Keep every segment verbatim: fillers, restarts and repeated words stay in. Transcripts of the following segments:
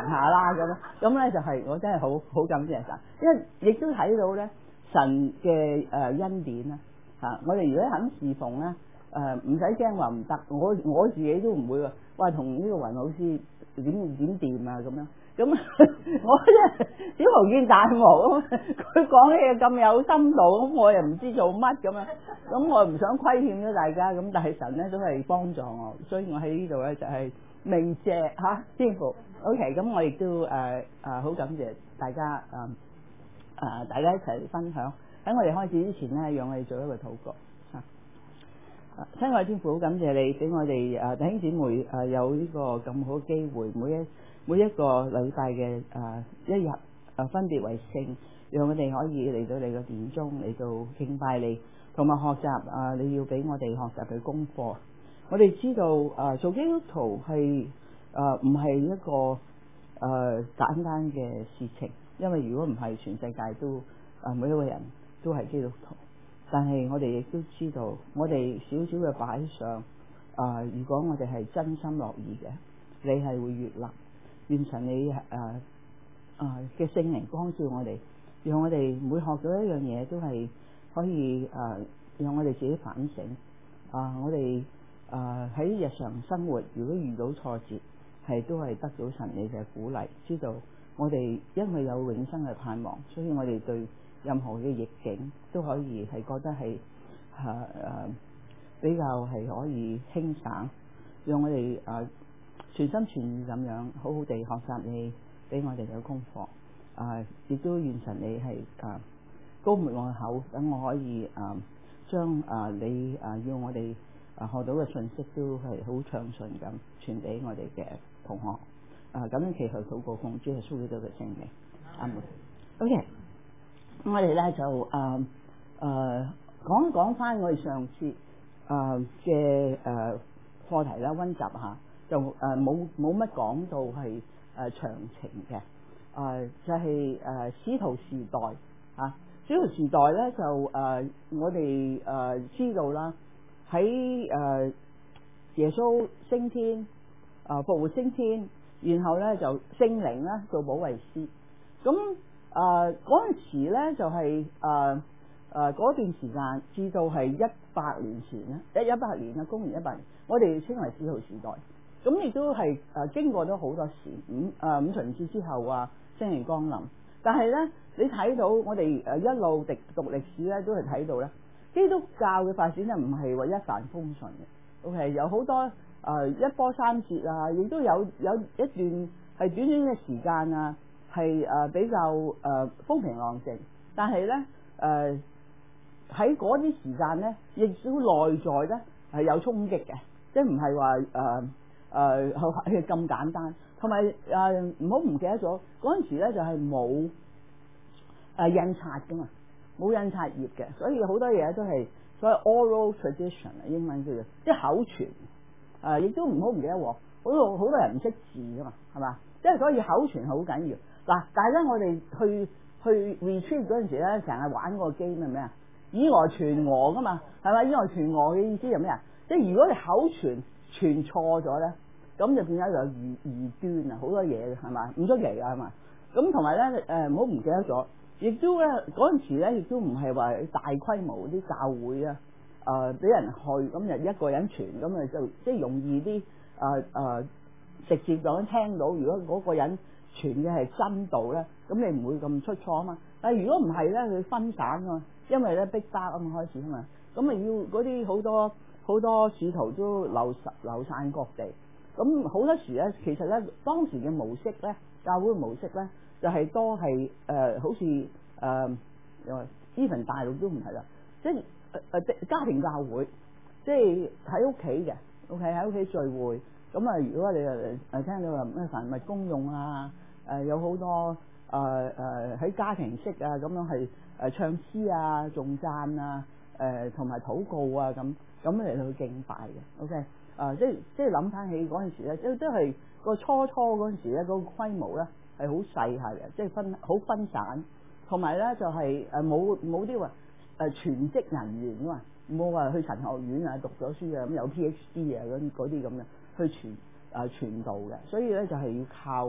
行下啦咁樣。咁咧就係我真係好好感謝神，因為亦都睇到咧神嘅誒恩典啦嚇。我哋如果肯侍奉咧誒，唔使驚話唔得，我我自己都唔會話話同呢個雲老師點點掂啊咁樣。咁我真係小巫見大巫咁，佢講嘢咁有深度，咁我又唔知做乜咁樣，咁我唔想虧欠咗大家，咁但係神咧都係幫助我，所以我喺呢度咧就係鳴謝嚇天父。OK，咁我亦都誒誒好感謝大家誒誒、呃、大家一齊分享。喺我哋開始之前咧，讓我哋做一個禱告嚇。親愛天父，好感謝你俾我哋誒弟兄姊妹誒有呢個咁好嘅機會，每一每一個禮拜嘅誒一日誒分別為聖，讓我哋可以嚟到你嘅殿中嚟到敬拜你，同埋學習啊你要俾我哋學習嘅功課。我哋知道誒做基督徒係誒唔係一個誒簡單嘅事情，因為如果唔係，全世界都誒每一個人都係基督徒。但係我哋亦都知道，我哋少少嘅擺上啊、呃，如果我哋係真心樂意嘅，你係會悅納。願神你誒啊嘅聖靈光照我哋，讓我哋每學到一樣嘢都係可以誒、呃，讓我哋自己反省啊、呃！我哋誒喺日常生活，如果遇到挫折，係都係得到神你嘅鼓勵，知道我哋因為有永生嘅盼望，所以我哋對任何嘅逆境都可以係覺得係誒誒比較係可以輕省，讓我哋誒、呃、全心全意咁樣好好地學習你俾我哋嘅功課，誒亦都願神你係誒高抹我嘅口，等我可以誒將誒你誒要我哋誒學到嘅信息都係好暢順咁傳俾我哋嘅同學。誒咁樣祈求禱告奉主耶穌基督嘅聖名，阿門。OK。咁我哋咧就誒誒講一講翻我哋上次誒嘅誒課題啦，溫習下就誒冇冇乜講到係誒、呃、詳情嘅，誒、呃、就係、是、誒、呃、使徒時代啊，使徒時代咧就誒、呃、我哋誒、呃、知道啦，喺誒、呃、耶穌升天誒、呃、復活升天，然後咧就聖靈咧做保惠師，咁。誒嗰陣時咧就係誒誒嗰段時間，至到係一百年前咧，一一百年啊，公元一百年，我哋稱為使徒時代。咁亦都係誒、呃、經過咗好多時五誒、呃、五旬節之後啊，聖靈降臨。但係咧，你睇到我哋誒一路讀讀歷史咧，都係睇到咧，基督教嘅發展咧唔係話一帆風順嘅。OK，有好多誒、呃、一波三折啊，亦都有有一段係短短嘅時間啊。係誒比較誒風平浪靜，但係咧誒喺嗰啲時間咧，亦都內在咧係有衝擊嘅，即係唔係話誒誒係咁簡單。同埋誒唔好唔記得咗嗰陣時咧就係冇誒印刷噶嘛，冇印刷業嘅，所以好多嘢都係所謂 oral tradition 啊，英文叫做即係口傳誒，亦都唔好唔記得喎，好多好多人唔識字噶嘛，係嘛？即係所以口傳好緊要。嗱，但係咧，我哋去去 retreat 嗰陣時咧，成日玩個 game 係咩啊？以訛傳訛噶嘛，係咪？以訛傳訛嘅意思係咩啊？即係如果你口傳傳錯咗咧，咁就變咗有異異端啊，好多嘢嘅係嘛？唔出奇㗎係嘛？咁同埋咧誒，唔好唔記得咗，亦都咧嗰陣時咧，亦都唔係話大規模啲教會啊，誒、呃、俾人去咁就一個人傳，咁啊就即係容易啲誒誒直接咁聽到，如果嗰個人傳嘅係真道咧，咁你唔會咁出錯啊嘛。但係如果唔係咧，佢分散啊嘛，因為咧逼巴啊嘛開始啊嘛，咁啊要嗰啲好多好多使徒都流流散各地。咁好多時咧，其實咧當時嘅模式咧，教會嘅模式咧，就係、是、多係誒、呃，好似誒，因為 even 大陸都唔係啦，即係誒誒家庭教會，即係喺屋企嘅 ，OK 喺屋企聚會。咁啊，如果你誒誒聽到話咩凡物公用啊，誒、呃、有好多誒誒喺家庭式啊，咁樣係誒唱詩啊、頌讚啊、誒同埋禱告啊，咁咁嚟到去敬拜嘅 ，OK，誒、呃、即係即係諗翻起嗰陣時咧，即都係個初初嗰陣時咧，嗰、嗰個規模咧係好細下嘅，即係分好分散，同埋咧就係誒冇冇啲話誒全職人員啊嘛，冇話去神學院啊讀咗書啊咁有 PhD 啊嗰嗰啲咁嘅。去傳啊傳道嘅，所以咧就係要靠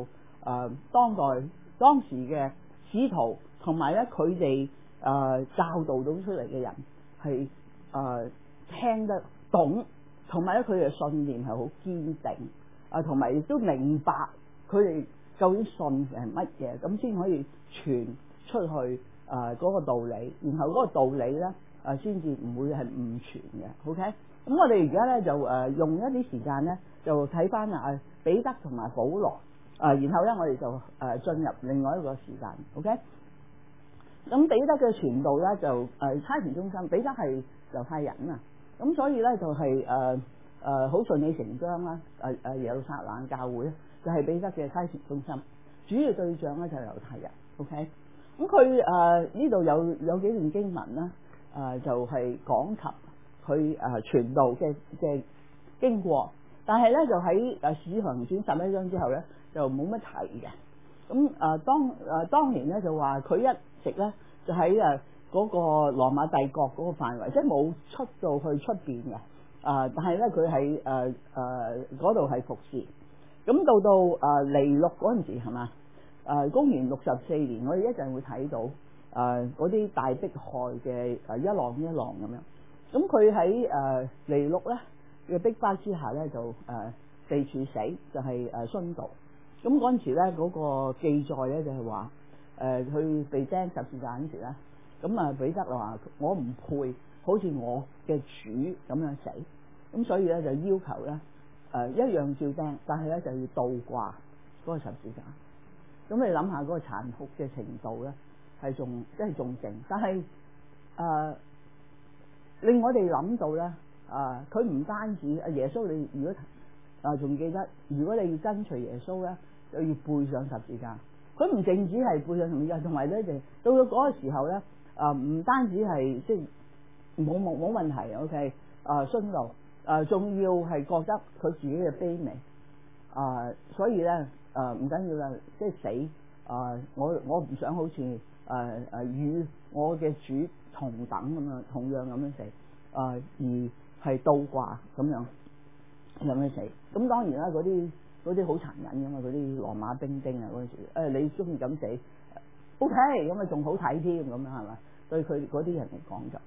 誒當代當時嘅使徒，同埋咧佢哋誒教導到出嚟嘅人係誒、呃、聽得懂，同埋咧佢哋嘅信念係好堅定，啊同埋亦都明白佢哋究竟信嘅係乜嘢，咁先可以傳出去誒嗰、呃那個道理，然後嗰個道理咧誒先至唔會係誤傳嘅。OK，咁我哋而家咧就誒、呃、用一啲時間咧就睇翻啊彼得同埋保羅，啊、呃、然後咧我哋就誒、呃、進入另外一個時間。OK，咁彼得嘅傳道咧就誒差傳中心，彼得係猶太人啊，咁所以咧就係誒誒好順理成章啦。誒誒耶路撒冷教會咧就係彼得嘅差傳中心，主要對象咧就係猶太人。OK，咁佢誒呢度有有幾段經文啦，誒、呃、就係、是、講及佢誒傳道嘅嘅經過，但係咧就喺誒使徒行傳十一章之後咧就冇乜提嘅。咁誒、呃、當誒、呃、當年咧就話佢一直咧就喺誒嗰個羅馬帝國嗰個範圍，即係冇出到去出邊嘅。啊、呃！但係咧佢喺誒誒嗰度係服侍。咁到到誒尼祿嗰陣時係嘛？誒、呃、公元六十四年，我哋一陣會睇到誒嗰啲大迫害嘅誒一浪一浪咁樣。咁佢喺誒尼祿咧嘅逼迫之下咧就誒、呃、被處死，就係誒殉道。咁嗰陣時咧嗰、那個記載咧就係話誒佢被釘十字架嗰陣時咧，咁啊彼得就話我唔配好似我嘅主咁樣死，咁所以咧就要求咧誒、呃、一樣照釘，但係咧就要倒掛嗰個十字架。咁你諗下嗰個殘酷嘅程度咧，係仲即係仲勁。但係誒、呃、令我哋諗到咧，誒佢唔單止阿耶穌，你如果誒仲、呃、記得，如果你要跟隨耶穌咧，就要背上十字架。佢唔淨止係背上十字架，同埋咧就到咗嗰個時候咧，誒、呃、唔單止係即係冇冇冇問題 ，OK，誒殉道，誒仲要係覺得佢自己嘅卑微，誒、呃、所以咧。誒唔緊要啦，即係死誒、呃！我我唔想好似誒誒與我嘅主同等咁樣，同樣咁樣死誒、呃，而係倒掛咁樣咁樣死。咁當然啦，嗰啲嗰啲好殘忍㗎嘛，嗰啲羅馬兵丁啊嗰陣時，誒你中意咁死 ，OK，咁啊仲好睇添咁樣係嘛？對佢嗰啲人嚟講就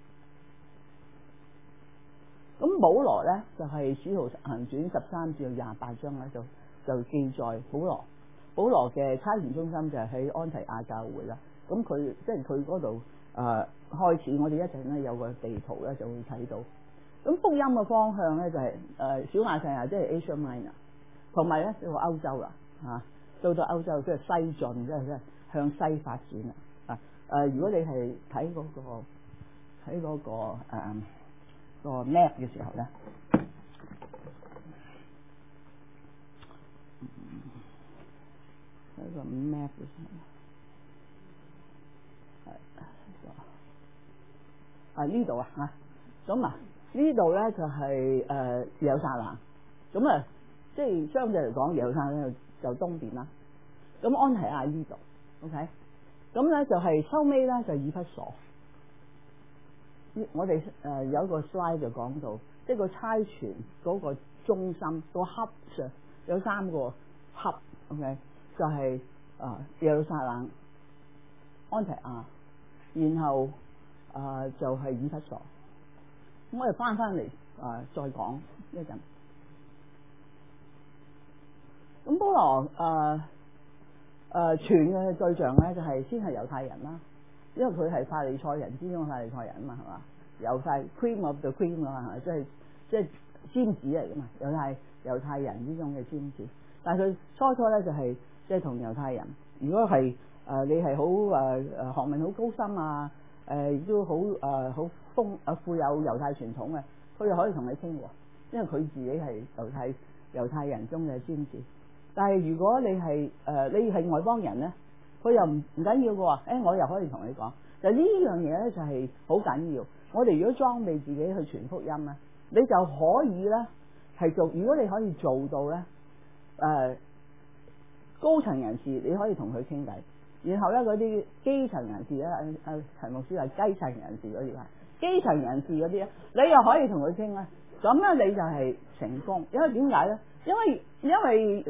咁。保羅咧就係、是、使徒行傳十三至到廿八章咧就。就記載保羅，保羅嘅差傳中心就係喺安提亞教會啦。咁佢即係佢嗰度誒開始，我哋一陣咧有個地圖咧就會睇到。咁福音嘅方向咧就係、是、誒、呃、小亞細亞，即係 Asia Minor，同埋咧到歐洲啦嚇，到到歐洲即係西進，即係即係向西發展啦。啊誒、呃，如果你係睇嗰個睇嗰、嗰個誒、呃嗰個 map 嘅時候咧。一個 map 嘅時候，係啊呢度啊嚇，咁啊呢度咧就係誒耶路撒冷，咁啊即係相對嚟講耶路撒冷就東邊啦。咁安提亞呢度 ，OK，咁咧就係收尾咧就以弗所。我哋誒、呃、有一個 slide 就講到，即係個差傳嗰個中心、個 hub 上有三個 hub，OK。就係、是、啊耶路撒冷、安提亞，然後啊就係、是、以弗所。咁我哋翻翻嚟啊再講一陣。咁保羅啊誒傳嘅對象咧就係、是、先係猶太人啦，因為佢係法利賽人之中嘅法利賽人啊嘛，係嘛？猶太 cream of the cream 啊嘛，即係即係尖子嚟噶嘛，猶太猶太人之中嘅尖子。但係佢初初咧就係、是。即係同猶太人，如果係誒、呃、你係好誒誒學問好高深啊，誒亦都好誒好豐誒富有猶太傳統嘅，佢又可以同你傾喎，因為佢自己係猶太猶太人中嘅尖子。但係如果你係誒、呃、你係外邦人咧，佢又唔唔緊要嘅喎，誒我又可以同你講，就呢樣嘢咧就係好緊要。我哋如果裝備自己去傳福音咧，你就可以咧係做，如果你可以做到咧誒。呃高層人士你可以同佢傾偈，然後咧嗰啲基層人士咧，阿阿陳牧師話基層人士嗰啲啊，基層人士嗰啲咧，你又可以同佢傾咧，咁咧你就係成功，因為點解咧？因為因為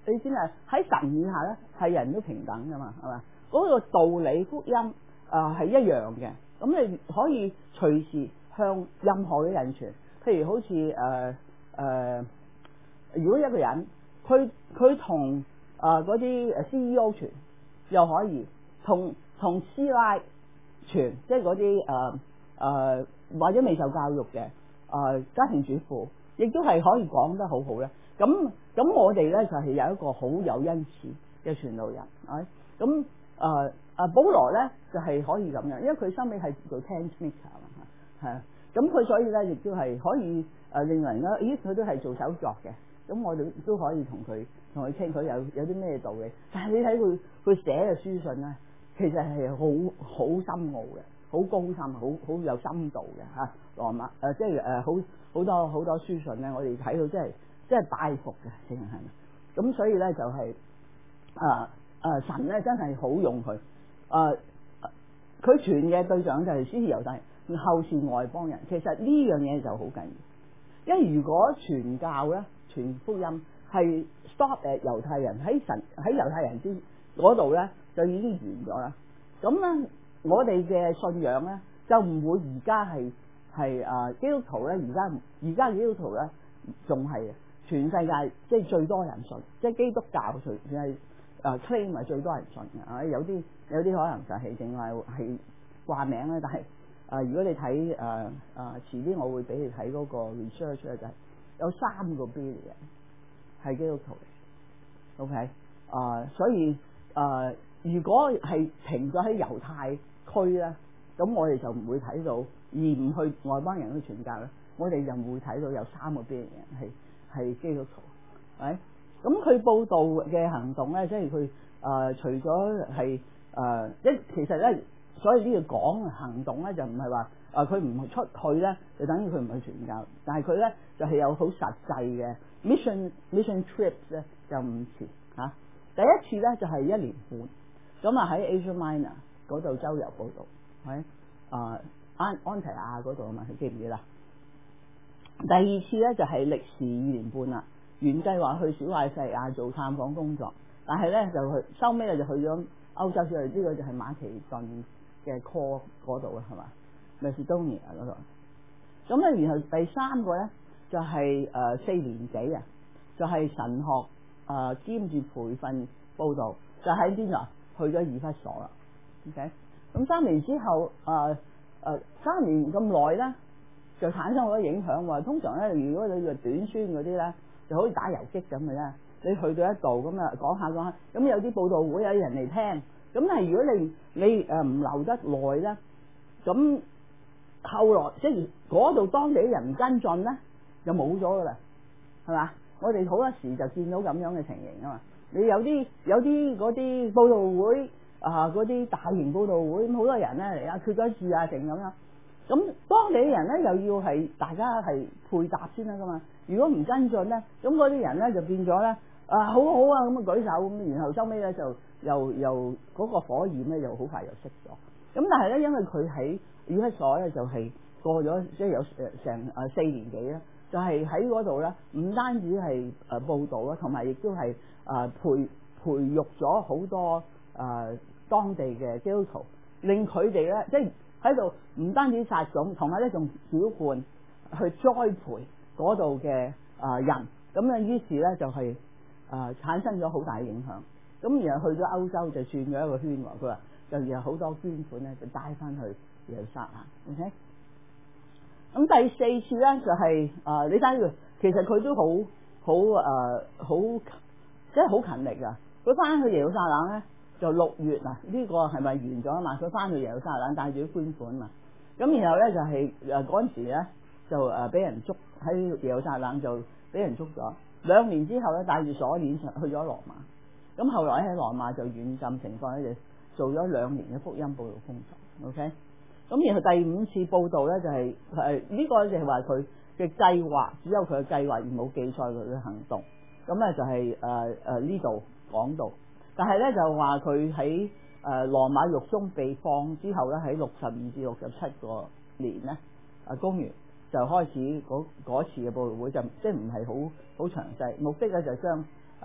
你知啊，喺神以下咧係人都平等噶嘛，係嘛？嗰、那個道理福音誒係、呃、一樣嘅，咁你可以隨時向任何嘅人傳，譬如好似誒誒，如果一個人佢佢同誒嗰啲誒 C E O 傳，又可以同同師奶傳，即係嗰啲誒誒或者未受教育嘅誒、呃、家庭主婦，亦都係可以講得好好咧。咁咁我哋咧就係、是、有一個好有恩賜嘅傳道人，係咁誒誒保羅咧就係、是、可以咁樣，因為佢收尾係做 tent maker 啊嘛，係啊，咁佢所以咧亦都係可以誒令人咧，咦佢都係做手作嘅，咁我哋都可以同佢同佢傾，佢有有啲咩道理。但係你睇佢佢寫嘅書信咧，其實係好好深奧嘅，好高深，好好有深度嘅嚇。羅馬誒即係誒好好多好多書信咧，我哋睇到真係。即係拜服嘅，正係咪？咁所以咧就係誒誒神咧真係好用佢誒，佢傳嘅對象就係先猶太人，後是外邦人。其實呢樣嘢就好緊要，因為如果傳教咧、傳福音係 stop 誒猶太人喺神喺猶太人之嗰度咧，就已經完咗啦。咁咧，我哋嘅信仰咧就唔會而家係係誒基督徒咧，而家而家基督徒咧仲係。全世界即係最多人信，即係基督教隨係誒 claim 係最多人信嘅啊！有啲有啲可能就係淨係係掛名咧，但係誒、呃、如果你睇誒誒遲啲，我會俾你睇嗰個 research 咧，就係有三個 billion 係基督徒嚟 ，OK 啊、呃，所以誒、呃、如果係停咗喺猶太區咧，咁我哋就唔會睇到，而唔去外邦人去傳教咧，我哋就唔會睇到有三個 billion 係。係基督徒，係咁佢報道嘅行動咧，即係佢誒除咗係誒，即其實咧，所以呢個講行動咧，就唔係話誒佢唔出去咧，就等於佢唔去傳教，但係佢咧就係、是、有好實際嘅 mission mission trips 咧，就五次嚇、啊。第一次咧就係、是、一年半，咁啊喺 Asia Minor 嗰度周遊報道，喺啊安安提亞嗰度啊嘛，你記唔記得？第二次咧就係、是、歷時二年半啦，原計劃去小亞細亞做探訪工作，但係咧就去收尾咧就去咗歐洲，所以呢個就係馬其頓嘅 core 嗰度啊，係嘛 Macedonia 嗰度。咁咧，然後第三個咧就係、是、誒、呃、四年幾啊，就係、是、神學誒、呃、兼住培訓報道，就喺邊度？去咗以弗所啦。OK，咁三年之後誒誒、呃呃、三年咁耐咧。就產生好多影響喎。通常咧，如果你個短宣嗰啲咧，就好似打遊擊咁嘅咧。你去到一度咁啊，講下講下，咁有啲報道會有人嚟聽。咁但係如果你你誒唔留得耐咧，咁後來即係嗰度當地人唔跟進咧，就冇咗噶啦，係嘛？我哋好多時就見到咁樣嘅情形啊嘛。你有啲有啲嗰啲報道會啊，嗰啲大型報道會，咁好多人咧嚟啊，缺咗字啊，成咁樣。咁當地嘅人咧又要係大家係配搭先得噶嘛，如果唔跟進咧，咁嗰啲人咧就變咗咧啊好好啊咁啊舉手咁，然後收尾咧就又又嗰個火焰咧又好快又熄咗。咁但係咧因為佢喺以弗所咧就係過咗即係有誒成誒四年幾啦，就係喺嗰度咧唔單止係誒報道啦，同埋亦都係誒培培育咗好多誒當地嘅基督徒，令佢哋咧即係。喺度唔單止撒種，同埋咧仲澆灌去栽培嗰度嘅啊人，咁啊於是咧就係、是、啊、呃、產生咗好大影響。咁然後去咗歐洲就轉咗一個圈喎，佢話就有好多捐款咧就帶翻去耶路撒冷。OK，咁第四次咧就係、是、啊、呃、你睇佢，其實佢都好好誒好即係好勤力㗎。佢翻去耶路撒冷咧。就六月啊，呢、這個係咪完咗啊嘛？佢翻去耶路撒冷帶住啲捐款嘛，咁然後咧就係誒嗰陣時咧就誒俾人捉喺耶路撒冷就俾人捉咗，兩年之後咧帶住鎖鏈去咗羅馬，咁後來喺羅馬就軟禁情況咧就做咗兩年嘅福音報道工作。OK，咁然後第五次報道咧就係誒呢個就係話佢嘅計劃，只有佢嘅計劃而冇記載佢嘅行動，咁咧就係誒誒呢度講到。但係咧就話佢喺誒羅馬獄中被放之後咧，喺六十二至六十七個年咧，啊公元就開始嗰次嘅報道會，就即係唔係好好詳細，目的咧就將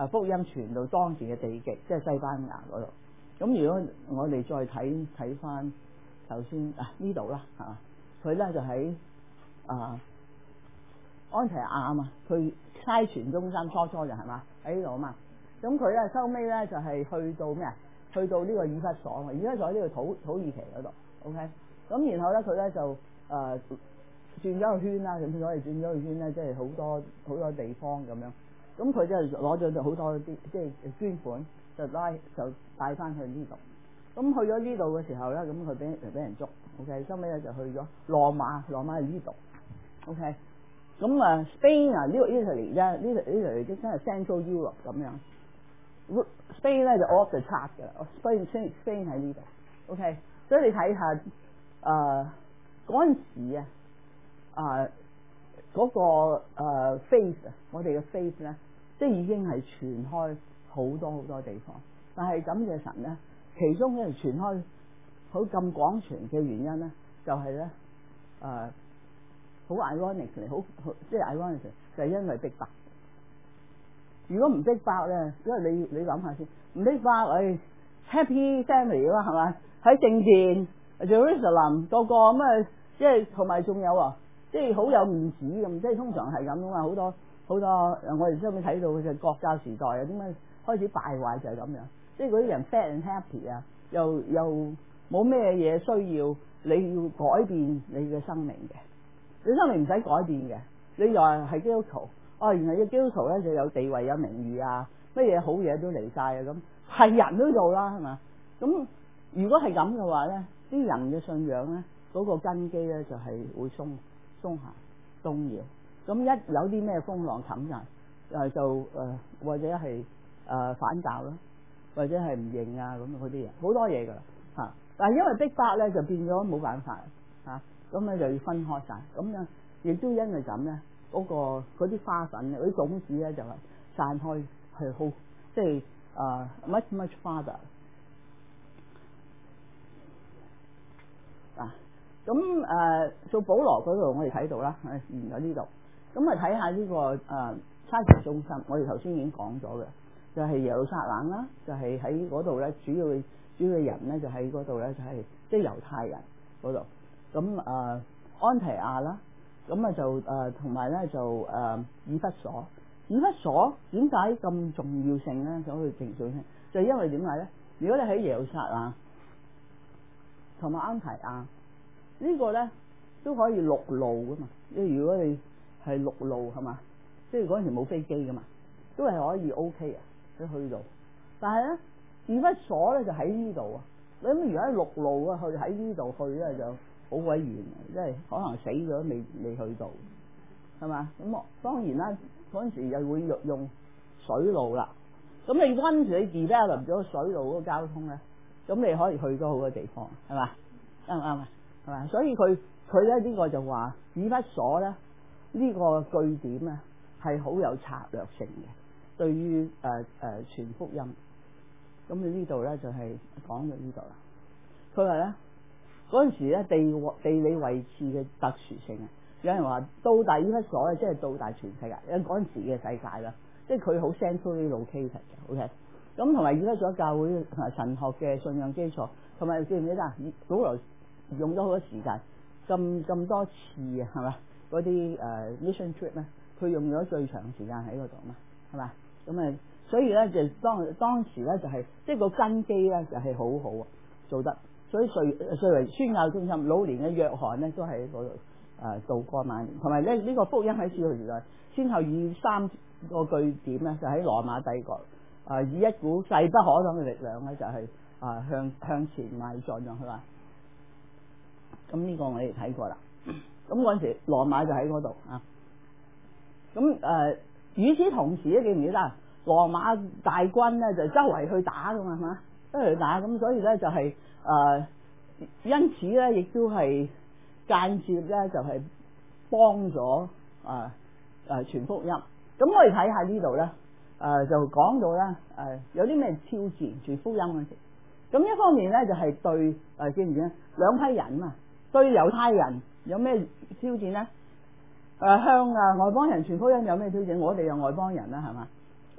誒福音傳到當時嘅地極，即係西班牙嗰度。咁如果我哋再睇睇翻頭先啊呢度啦嚇，佢咧就喺啊安提亞啊嘛，佢差傳中心初初就係嘛喺呢度啊嘛。咁佢咧收尾咧就係去到咩啊？去到呢個以弗所啊，以弗所呢個土土耳其嗰度 ，OK。咁然後咧佢咧就誒、呃、轉咗個圈啦，咁所以轉咗個圈咧，即係好多好多地方咁樣。咁佢即係攞咗好多啲即係捐款，就拉就帶翻去呢度。咁去咗呢度嘅時候咧，咁佢俾俾人捉 ，OK。收尾咧就去咗羅馬，羅馬係呢度 ，OK。咁啊 Spain 啊呢個 Italy 咧，呢度呢度即真係 Central Europe 咁樣。Spain 咧就 off the chart 嘅啦 ，Spain Spain 喺呢度 ，OK。所以你睇下誒嗰陣時啊，啊、呃、嗰、那個誒、呃、faith 啊，我哋嘅 faith 咧，即係已經係傳開好多好多地方。但係咁嘅神咧，其中咧傳開好咁廣傳嘅原因咧，就係咧誒好 ironically， 好即係 ironically 就係因為逼迫。如果唔逼迫咧，因為你你諗下先，唔逼迫，誒 happy family 啦，係咪？喺聖殿 Jerusalem 個個咁啊，即係同埋仲有啊，即係好有面子咁，即係通常係咁噶嘛，好多好多我哋收尾睇到嘅就係國教時代啊，點解開始敗壞就係咁樣，即係嗰啲人 fat and happy 啊，又又冇咩嘢需要你要改變你嘅生命嘅，你生命唔使改變嘅，你又係基督徒。哦，原來嘅基督徒咧就有地位有名譽啊，乜嘢好嘢都嚟晒啊，咁係人都做啦，係嘛？咁如果係咁嘅話咧，啲人嘅信仰咧嗰個根基咧就係會鬆鬆懈動搖。咁一有啲咩風浪冚人，誒就誒或者係誒反教啦，或者係唔認啊咁嗰啲嘢好多嘢㗎啦嚇。但係因為逼迫咧就變咗冇辦法嚇，咁咧就要分開晒。咁樣亦都因為咁咧。嗰、那個嗰啲花粉嗰啲種子咧就係散開係好，即係誒 much much farther 啊！咁誒做保羅嗰度我哋睇到啦，完咗呢度，咁啊睇下呢個誒差傳中心，我哋頭先已經講咗嘅，就係、是、耶路撒冷啦，就係喺嗰度咧，主要主要嘅人咧就喺嗰度咧，就係即係猶太人嗰度，咁誒、呃、安提亞啦。咁啊就誒同埋咧就誒、呃、以弗所，以弗所點解咁重要性咧？想去定罪咧，就係、因為點解咧？如果你喺耶路撒冷同埋安提亞、這個、呢個咧都可以陸路噶嘛，即係如果你係陸路係嘛，即係嗰陣時冇飛機噶嘛，都係可以 OK 啊，你去到。但係咧以弗所咧就喺呢度啊，你諗如果喺陸路啊去喺呢度去咧就。好鬼遠，即係可能死咗未未去到，係嘛？咁我當然啦，嗰陣時又會用水路啦。咁你溫住你 develop 咗水路嗰個交通咧，咁你可以去到好多地方，係嘛？啱唔啱啊？係嘛？所以佢佢咧呢、呢個就話以弗所咧呢、呢個據點咧係好有策略性嘅，對於誒誒傳福音。咁你呢度咧就係、係、講到呢度啦。佢話咧。嗰陣時咧地地理位置嘅特殊性啊，有人話到大以弗所咧，即係到大全世界，因為嗰陣時嘅世界啦，即係佢好 centrally located 嘅 ，OK。咁同埋以弗所教會神學嘅信仰基礎，同埋記唔記得啊？保羅用咗好多時間，咁咁多次啊，係嘛？嗰啲誒 mission trip 咧，佢用咗最長時間喺嗰度嘛，係嘛？咁啊，所以咧就當當時咧就係、是、即係個根基咧就係好好啊，做得。所以隨隨為宣教中心，老年嘅約翰咧都喺嗰度誒度過晚年，同埋咧呢、這個福音喺使徒時代先後以三個據點咧，就喺羅馬帝國誒、呃、以一股勢不可擋嘅力量咧，就係、是、啊、呃、向向前邁進咗佢話。咁呢個我哋睇過啦。咁嗰陣時羅馬就喺嗰度啊。咁誒與此同時咧，記唔記得羅馬大軍咧就周圍去打㗎嘛，係嘛？周圍去打咁，所以咧就係、是。誒、呃，因此咧，亦都係間接咧，就係、是、幫咗誒誒傳福音。咁我哋睇下呢度咧，誒、呃、就講到咧，誒、呃、有啲咩挑戰傳福音嗰時。咁一方面咧就係、是、對誒記唔記得兩批人啊，對猶太人有咩挑戰咧？誒、呃、向啊外邦人傳福音有咩挑戰？我哋有外邦人啦，係嘛？咁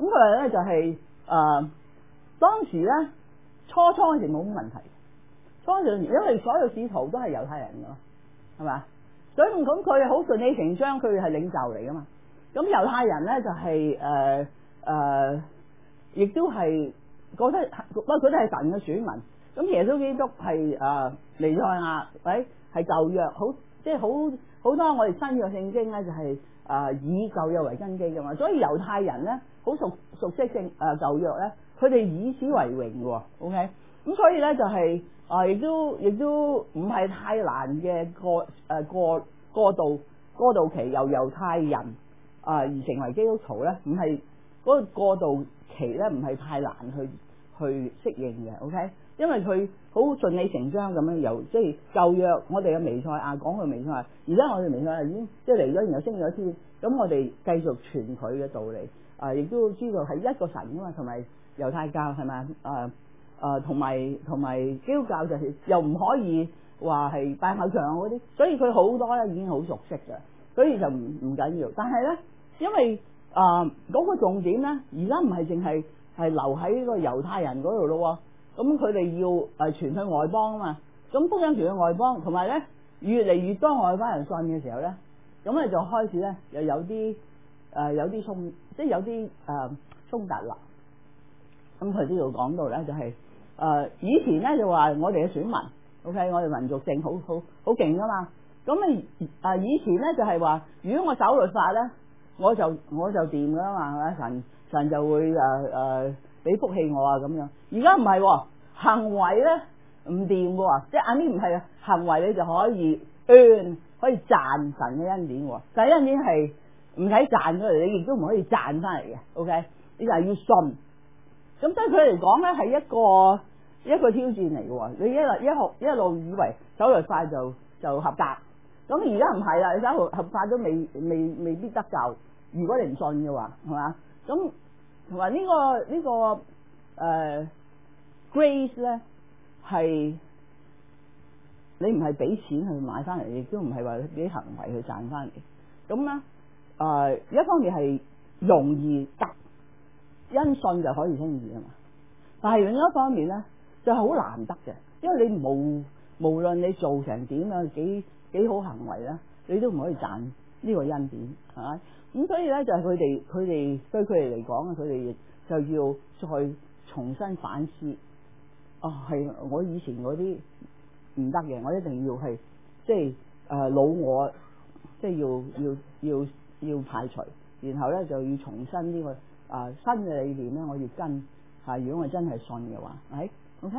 咁佢哋咧就係、是、誒、呃、當時咧初初嗰時冇乜問題，初時因為所有使徒都係猶太人㗎，係嘛？所以咁佢哋好順理成章，佢哋係領袖嚟㗎嘛。咁猶太人咧就係誒誒，亦都係覺得不過佢哋係神嘅選民。咁耶穌基督係誒彌賽亞，喂係舊約好，即係好好多我哋新約聖經咧就係、是、誒、呃、以舊約為根基㗎嘛。所以猶太人咧好熟熟悉聖誒舊約咧，佢哋以此為榮喎。OK，咁所以咧就係、是。啊！亦都亦都唔係太難嘅過誒過過渡過渡期，由猶太人啊而成為基督徒咧，唔係嗰個過渡期咧，唔係太難去去適應嘅。OK，因為佢好順理成章咁樣由即係舊約我哋嘅彌賽亞講嘅彌賽亞，而家我哋彌賽亞已經即係嚟咗，然後升咗天，咁我哋繼續傳佢嘅道理啊！亦都知道係一個神噶嘛，同埋猶太教係咪啊？誒同埋同埋基督教就係又唔可以話係拜偶像嗰啲，所以佢好多咧已經好熟悉嘅，所以就唔唔緊要。但係咧，因為誒嗰、呃那個重點咧，而家唔係淨係係留喺呢個猶太人嗰度咯，咁佢哋要誒、呃、傳去外邦啊嘛，咁福音傳去外邦，同埋咧越嚟越多外邦人信嘅時候咧，咁咧就開始咧又有啲誒、呃、有啲衝，即係有啲誒衝突啦。咁佢呢度講到咧就係、是。誒、呃、以前咧就話我哋嘅選民 ，OK， 我哋民族性好好好勁噶嘛。咁啊誒以前咧就係、是、話，如果我守律法咧，我就我就掂噶啦嘛，係咪？神神就會誒誒俾福氣我啊咁樣。而家唔係，行為咧唔掂喎，即係啱啲唔係啊，行為你就可以 earn 可以賺神嘅恩典喎。但係恩典係唔使賺出嚟，你亦都唔可以賺翻嚟嘅。OK， 你就係要信。咁對佢嚟講咧係一個一個挑戰嚟嘅喎，你一路一學一路以為守律法就就合格，咁而家唔係啦，你守合合法都未未未必得救，如果你唔信嘅話，係嘛？咁同埋呢個呢、呢個誒、呃、grace 咧係你唔係俾錢去買翻嚟，亦都唔係話俾行為去賺翻嚟，咁咧誒一方面係容易得。因信就可以稱義啊嘛，但係另一方面咧就係好難得嘅，因為你無無論你做成點啊幾幾好行為咧，你都唔可以賺呢個恩典，係咪？咁所以咧就係佢哋佢哋對佢哋嚟講啊，佢哋就要再重新反思。啊，係我以前嗰啲唔得嘅，我一定要係即係誒老我，即係要要要要排除，然後咧就要重新呢個。啊，新嘅理念咧，我要跟嚇、啊。如果我真係信嘅話，係 OK。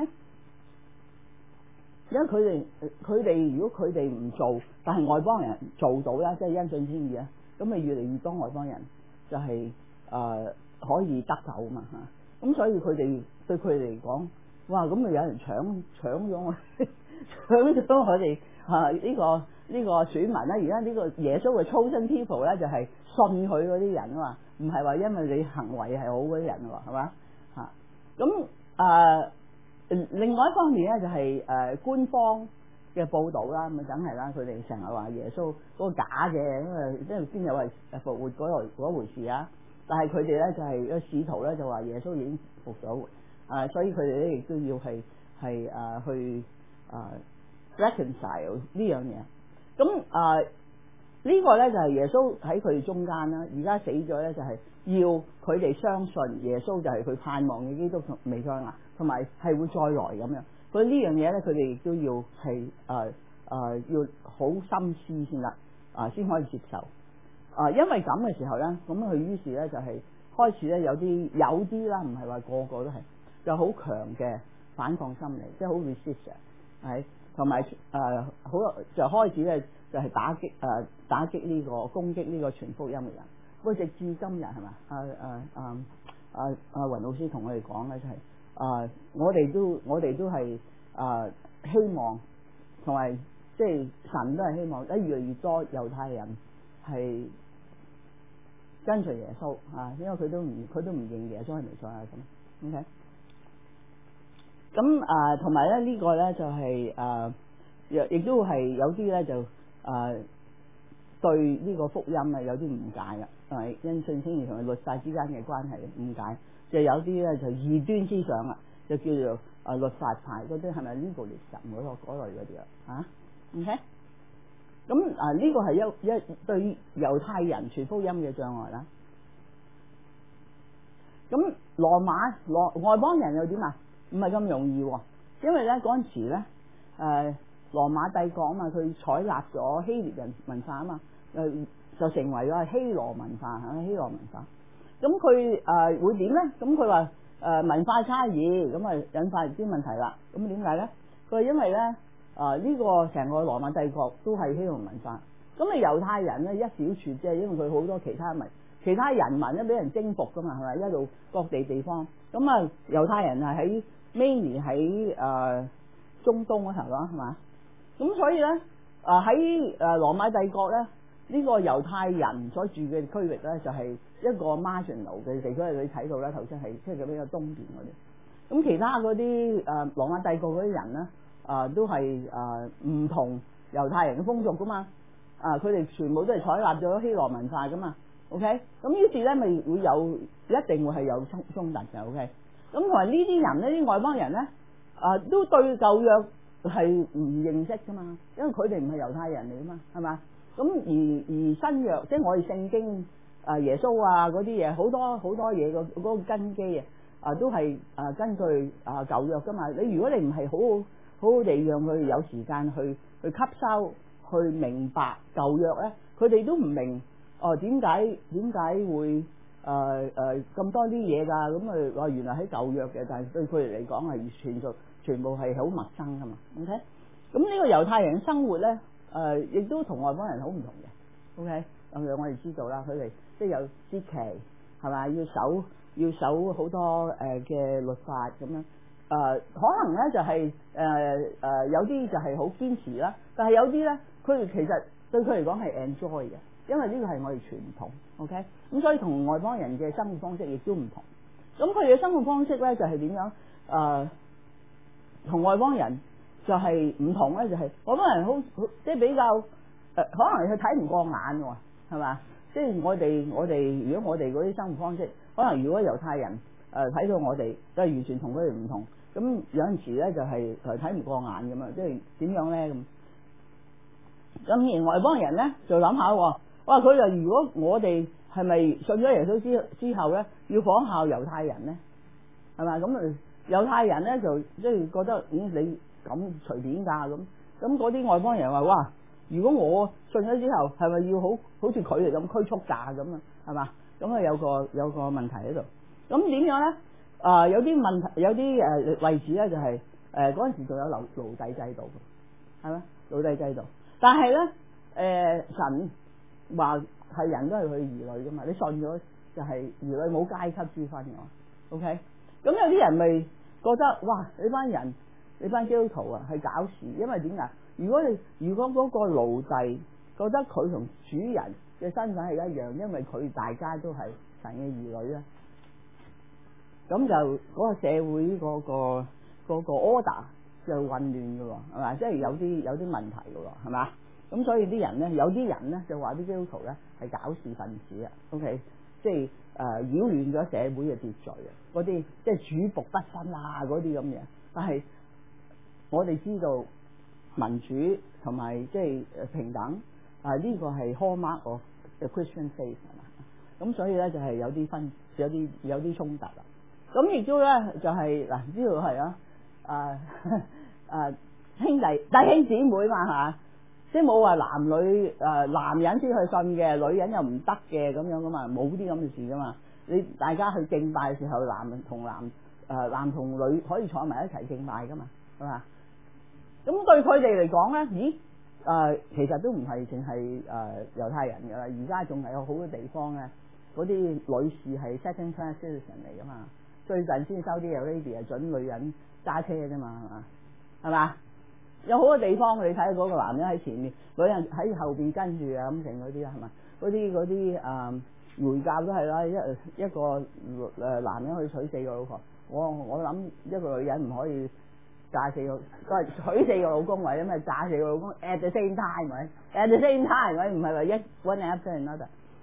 因為佢哋佢哋如果佢哋唔做，但係外邦人做到啦，即係因信稱義啊，咁咪越嚟越多外邦人就係、是、誒、呃、可以得救啊嘛嚇。咁所以佢哋對佢哋嚟講，哇！咁咪有人搶搶咗我，搶咗我哋嚇呢個呢、呢個選民啦。而家呢個耶穌嘅 chosen people 咧，就係、是、信佢嗰啲人啊嘛。唔係話因為你行為係好嗰啲人喎，係嘛嚇？咁誒，另外一方面咧就係、是、誒、呃、官方嘅報導啦，咁啊梗係啦，佢哋成日話耶穌嗰個假嘅，因為即係邊有係復活嗰個嗰回事啊？但係佢哋咧就係個使徒咧就話耶穌已經復咗活，啊，所以佢哋咧亦都要係係誒去誒 reconcile 呢樣嘢。咁誒。呢個咧就係耶穌喺佢哋中間啦，而家死咗咧就係要佢哋相信耶穌就係佢盼望嘅基督同彌賽亞，同埋係會再來咁樣。所以呢樣嘢咧，佢哋亦都要係誒誒要好深思先得啊，先可以接受啊。因為咁嘅時候咧，咁佢於是咧就係開始咧有啲有啲啦，唔係話個個都係就好強嘅反抗心理，即係好 resist 係，同埋誒好就開始咧。就係打擊誒、呃、打擊呢、這個攻擊呢個傳福音嘅人，不過直至今日係嘛？啊啊啊啊啊雲老師同我哋講咧就係、是、啊，我哋都我哋都係啊希望同埋即係神都係希望，一越嚟越多猶太人係跟隨耶穌啊，因為佢都唔佢都唔認耶穌係彌賽亞咁 OK。咁啊同埋咧呢、這個咧就係、是、啊亦亦都係有啲咧就。誒、呃、對呢個福音啊有啲誤解啦， 誒因信稱義同埋律法之間嘅關係誤解，就有啲咧就異端思想啦，就叫做誒律法派嗰啲係咪呢個律神嗰個嗰類嗰啲啊？嚇，OK。咁啊呢個係一一對猶太人傳福音嘅障礙啦。咁羅馬羅外邦人又點啊？唔係咁容易喎，因為咧嗰陣時咧誒羅馬帝國啊嘛，佢採納咗希臘人文化啊嘛，誒就成為咗希羅文化嚇，希羅文化。咁佢誒會點咧？咁佢話誒文化差異，咁啊引發啲問題啦。咁點解咧？佢話因為咧啊呢個成個羅馬帝國都係希羅文化，咁你猶太人咧一小撮啫，因為佢好多其他民其他人民咧俾人征服噶嘛，係咪一路各地地方？咁啊猶太人係喺 mainly 喺誒中東嗰頭咯，係嘛？咁所以咧啊喺誒羅馬帝國咧呢個猶太人所住嘅區域咧就係一個 marginal 嘅地區，你睇到咧頭先係即係比較東邊嗰啲。咁其他嗰啲誒羅馬帝國嗰啲人咧啊都係誒唔同猶太人嘅風俗噶嘛，啊佢哋全部都係採納咗希羅文化噶嘛。OK，咁於是咧咪會有一定會係有衝衝突嘅。OK，咁同埋呢啲人呢啲外邦人咧啊都對舊約係唔認識噶嘛，因為佢哋唔係猶太人嚟噶嘛，係嘛？咁而而新約即係我哋聖經啊耶穌啊嗰啲嘢好多好多嘢個嗰個根基啊啊都係啊根據啊舊約噶嘛。你如果你唔係好好好好地讓佢有時間去去吸收去明白舊約咧，佢哋都唔明。哦，點解點解會誒誒咁多啲嘢㗎？咁啊話原來喺舊約嘅，但係對佢哋嚟講係全部全部係好陌生㗎嘛。OK，咁呢個猶太人嘅生活咧誒，亦、呃、都同外邦人好唔同嘅。OK，咁樣我哋知道啦，佢哋即係有節期係咪？要守要守好多誒嘅、呃、律法咁樣誒、呃，可能咧就係誒誒有啲就係好堅持啦，但係有啲咧佢哋其實對佢嚟講係 enjoy 嘅。因為呢個係我哋傳統 ，OK，咁所以同外邦人嘅生活方式亦都唔同。咁佢哋嘅生活方式咧就係點樣？誒、呃，同外邦人就係唔同咧，就係、是、外邦人好即係比較誒、呃，可能佢睇唔過眼喎，係嘛？即係我哋我哋如果我哋嗰啲生活方式，可能如果猶太人誒睇、呃、到我哋都係完全同佢哋唔同，咁有陣時咧就係誒睇唔過眼咁啊！即係點樣咧咁？咁而外邦人咧就諗下喎。哇！佢就如果我哋係咪信咗耶穌之之後咧，要仿效猶太人咧，係咪？咁啊，猶太人咧就即係覺得，咦、嗯？你咁隨便㗎咁？咁嗰啲外邦人話：哇！如果我信咗之後，係咪要好好似佢哋咁拘束㗎咁啊？係嘛？咁啊有個有個問題喺度。咁點樣咧？啊、呃，有啲問題，有啲誒例子咧，就係誒嗰陣時仲有奴奴隸制度嘅，係咪？奴隸制度，但係咧誒神。話係人都係佢兒女噶嘛，你信咗就係兒女冇階級之分嘅喎 ，OK？咁有啲人咪覺得哇，你班人你班基督徒啊係搞事，因為點解？如果你如果嗰個奴隸覺得佢同主人嘅身份係一樣，因為佢大家都係神嘅兒女咧，咁就嗰個社會嗰個嗰個 order 就混亂嘅喎，係嘛？即係有啲有啲問題嘅喎，係嘛？咁所以啲人咧，有啲人咧就話啲基督徒咧係搞事分子啊 ，OK，即係誒擾亂咗社會嘅秩序啊，嗰啲即係主僕不分啊嗰啲咁嘢。但係我哋知道民主同埋即係誒平等啊，呢個係 hallmark of the Christian faith 係嘛？咁所以咧就係有啲分有啲有啲衝突啦。咁亦都咧就係嗱，知道係啊誒誒兄弟弟兄姊妹嘛嚇。即係冇話男女誒、呃、男人先去信嘅，女人又唔得嘅咁樣噶嘛，冇啲咁嘅事噶嘛。你大家去敬拜嘅時候，男同男誒、呃、男同女可以坐埋一齊敬拜噶嘛，係嘛？咁對佢哋嚟講咧，咦誒、呃、其實都唔係淨係誒猶太人㗎啦，而家仲係有好多地方咧，嗰啲女士係 second class citizen 嚟噶嘛。最近先收啲 Arabia 準女人揸車啫嘛，係嘛？係嘛？有好多地方你睇下嗰個男人喺前面，女人喺後邊跟住啊咁成嗰啲啦，係嘛？嗰啲嗰啲誒回教都係啦，一一個誒男人去娶四個老婆，我我諗一個女人唔可以嫁四個，都係娶四個老公或者咩嫁四個老公 at the same time 咪 at the same time 咪唔係話一 one after another。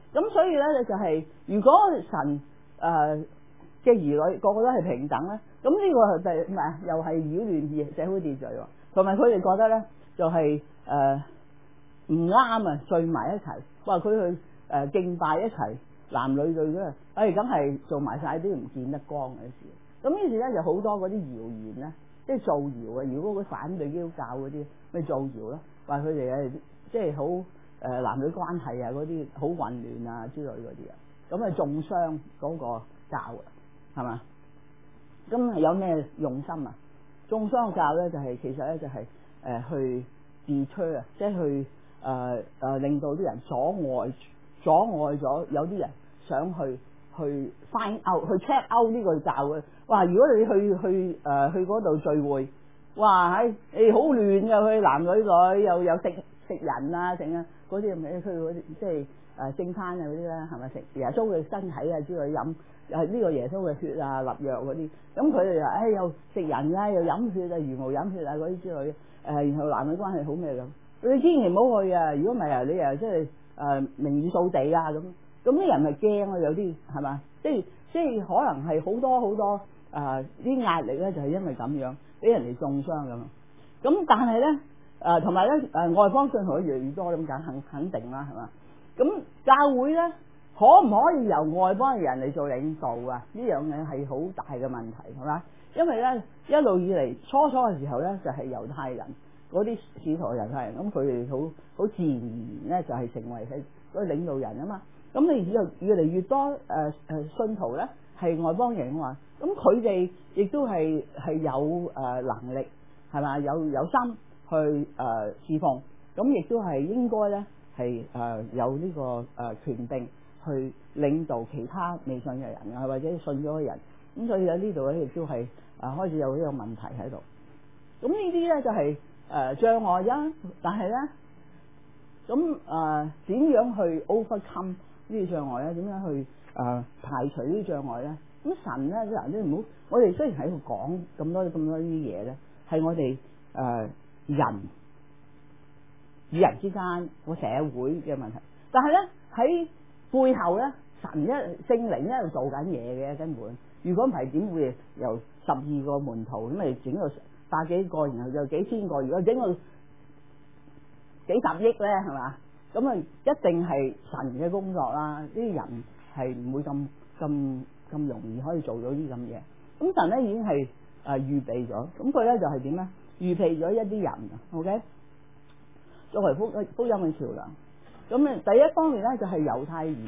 咁所以咧就係、是、如果神誒嘅兒女個個都係平等咧，咁呢個係第唔係又係擾亂社會秩序喎，同埋佢哋覺得咧就係誒唔啱啊，聚埋一齊，話佢去誒、呃、敬拜一齊，男女對嗰，誒梗係做埋晒啲唔見得光嘅事。咁於是咧就好多嗰啲謠言咧，即係造謠啊！如果佢反對基督教嗰啲，咪造謠咯，話佢哋誒即係好誒男女關係啊嗰啲好混亂啊之類嗰啲啊，咁啊中傷嗰個教啊，係嘛？咁係有咩用心啊？中傷教咧就係、是、其實咧就係、是、誒、呃、去 deter 啊，即係去誒誒、呃呃、令到啲人阻礙阻礙咗有啲人想去去 find out 去 check out 呢個教嘅。哇！如果你去去誒、呃、去嗰度聚會，哇喺誒好亂嘅，去男女女又有食食人啊，剩啊嗰啲咁嘅，佢嗰啲即係誒聖餐啊嗰啲啦，係咪食耶穌嘅身體啊之類飲誒呢個耶穌嘅血啊立約嗰啲，咁佢哋又誒又食人啊，又飲血啊，魚毛飲血啊嗰啲之類誒、呃，然後男女關係好咩咁，你千祈唔好去啊！如果唔係啊，你又即係誒名譽掃地啊咁，咁啲人咪驚啊，有啲係嘛？即係即係可能係好多好多。誒啲壓力咧就係因為咁樣俾人哋中傷咁，咁但係咧誒同埋咧誒外邦信徒越嚟越多咁梗肯肯定啦係嘛？咁教會咧可唔可以由外邦嘅人嚟做領導啊？呢樣嘢係好大嘅問題係嘛？因為咧一路以嚟初初嘅時候咧就係猶太人嗰啲使徒猶太人，咁佢哋好好自然而然咧就係成為係嗰個領導人啊嘛。咁你越越嚟越多誒誒、呃、信徒咧係外邦人嘅話，咁佢哋亦都係係有誒能力係嘛，有有心去誒、呃、侍奉，咁亦都係應該咧係誒有呢、這個誒、呃、權柄去領導其他未信嘅人啊，或者信咗嘅人。咁所以喺呢度咧亦都係誒、呃、開始有呢個問題喺度。咁呢啲咧就係、是、誒、呃、障礙啫，但係咧咁誒點樣去 overcome 呢啲障礙咧？點樣去誒、呃、排除呢啲障礙咧？咁神咧，啲人都唔好。我哋雖然喺度講咁多咁多呢啲嘢咧，係我哋誒、呃、人與人之間個社會嘅問題。但係咧喺背後咧，神一聖靈咧喺度做緊嘢嘅根本。如果唔係點會由十二個門徒咁咪整到百幾個，然後就幾千個，如果整到幾十億咧，係嘛？咁啊一定係神嘅工作啦。呢啲人係唔會咁咁。咁容易可以做到啲咁嘢，咁神咧已經係誒、呃、預備咗，咁佢咧就係點咧？預備咗一啲人 ，OK， 作為福福音嘅橋樑。咁啊，第一方面咧就係、是、猶太人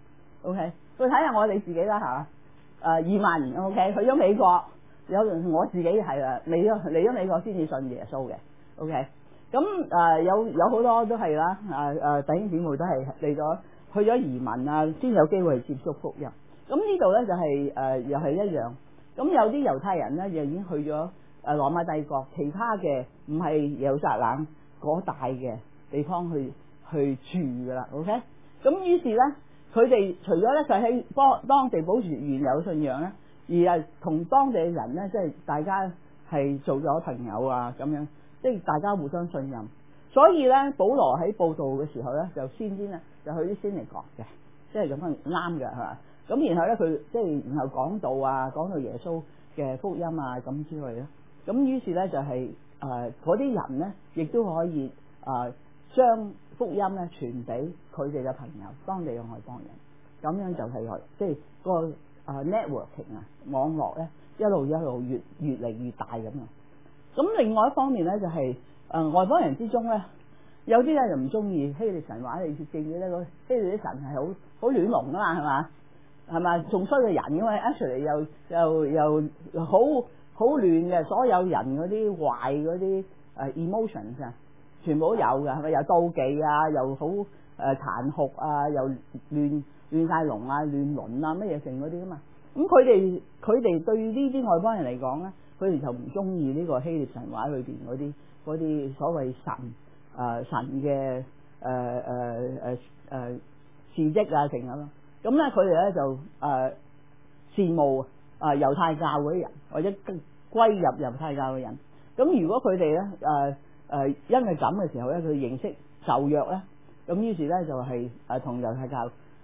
，OK， 佢睇下我哋自己啦嚇，誒、呃、移民 ，OK， 去咗美國，有我自己係啦，嚟咗嚟咗美國先至信耶穌嘅 ，OK，咁誒、呃、有有好多都係啦，誒誒弟兄姊妹都係嚟咗去咗移民啊，先有機會接觸福音。咁呢度咧就係、是、誒、呃、又係一樣，咁有啲猶太人咧就已經去咗誒羅馬帝國其他嘅唔係耶路撒冷嗰大嘅地方去去住噶啦 ，OK？ 咁於是咧佢哋除咗咧就喺當當地保持原有信仰咧，而係同當地嘅人咧即係大家係做咗朋友啊咁樣，即係大家互相信任。所以咧保羅喺報道嘅時候咧就先先咧就去啲先嚟講嘅，即係咁樣啱嘅係嘛？咁然後咧，佢即係然後講道啊，講到耶穌嘅福音啊，咁之類咧。咁於是咧就係誒嗰啲人咧，亦都可以誒、呃、將福音咧傳俾佢哋嘅朋友，當地嘅外邦人。咁樣就係、是、即係個誒 networking 啊，網絡咧一路一路越越嚟越大咁啊。咁另外一方面咧，就係、是、誒、呃、外邦人之中咧，有啲咧就唔中意希臘神話，你記唔記得咧？個希臘啲神係好好亂龍啊嘛，係嘛？係嘛？仲衰嘅人，因為 actually 又又又好好亂嘅，所有人嗰啲壞嗰啲誒 emotions 啊，全部都有嘅，係咪？又妒忌啊，又好誒殘酷啊，又亂亂曬龍啊，亂倫啊，乜嘢成嗰啲啊嘛。咁佢哋佢哋對呢啲外邦人嚟講咧，佢哋就唔中意呢個希臘神話裏邊嗰啲嗰啲所謂神誒、呃、神嘅誒誒誒誒事蹟啊，成咁咯。咁咧，佢哋咧就誒、呃、羨慕啊猶太教嗰啲人，或者歸入猶太教嘅人。咁如果佢哋咧誒誒因為咁嘅時候咧，佢認識舊約咧，咁於是咧就係誒同猶太教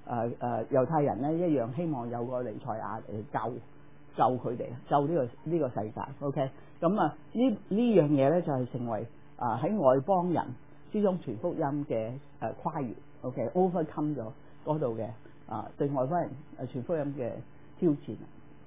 誒誒猶太人咧一樣希望有個彌賽亞嚟救救佢哋，救呢、這個呢、這個世界。OK，咁啊呢呢樣嘢咧就係、是、成為啊喺、呃、外邦人之中傳福音嘅誒跨越。OK，overcome 咗嗰度嘅啊對外邦人誒傳福音嘅挑戰。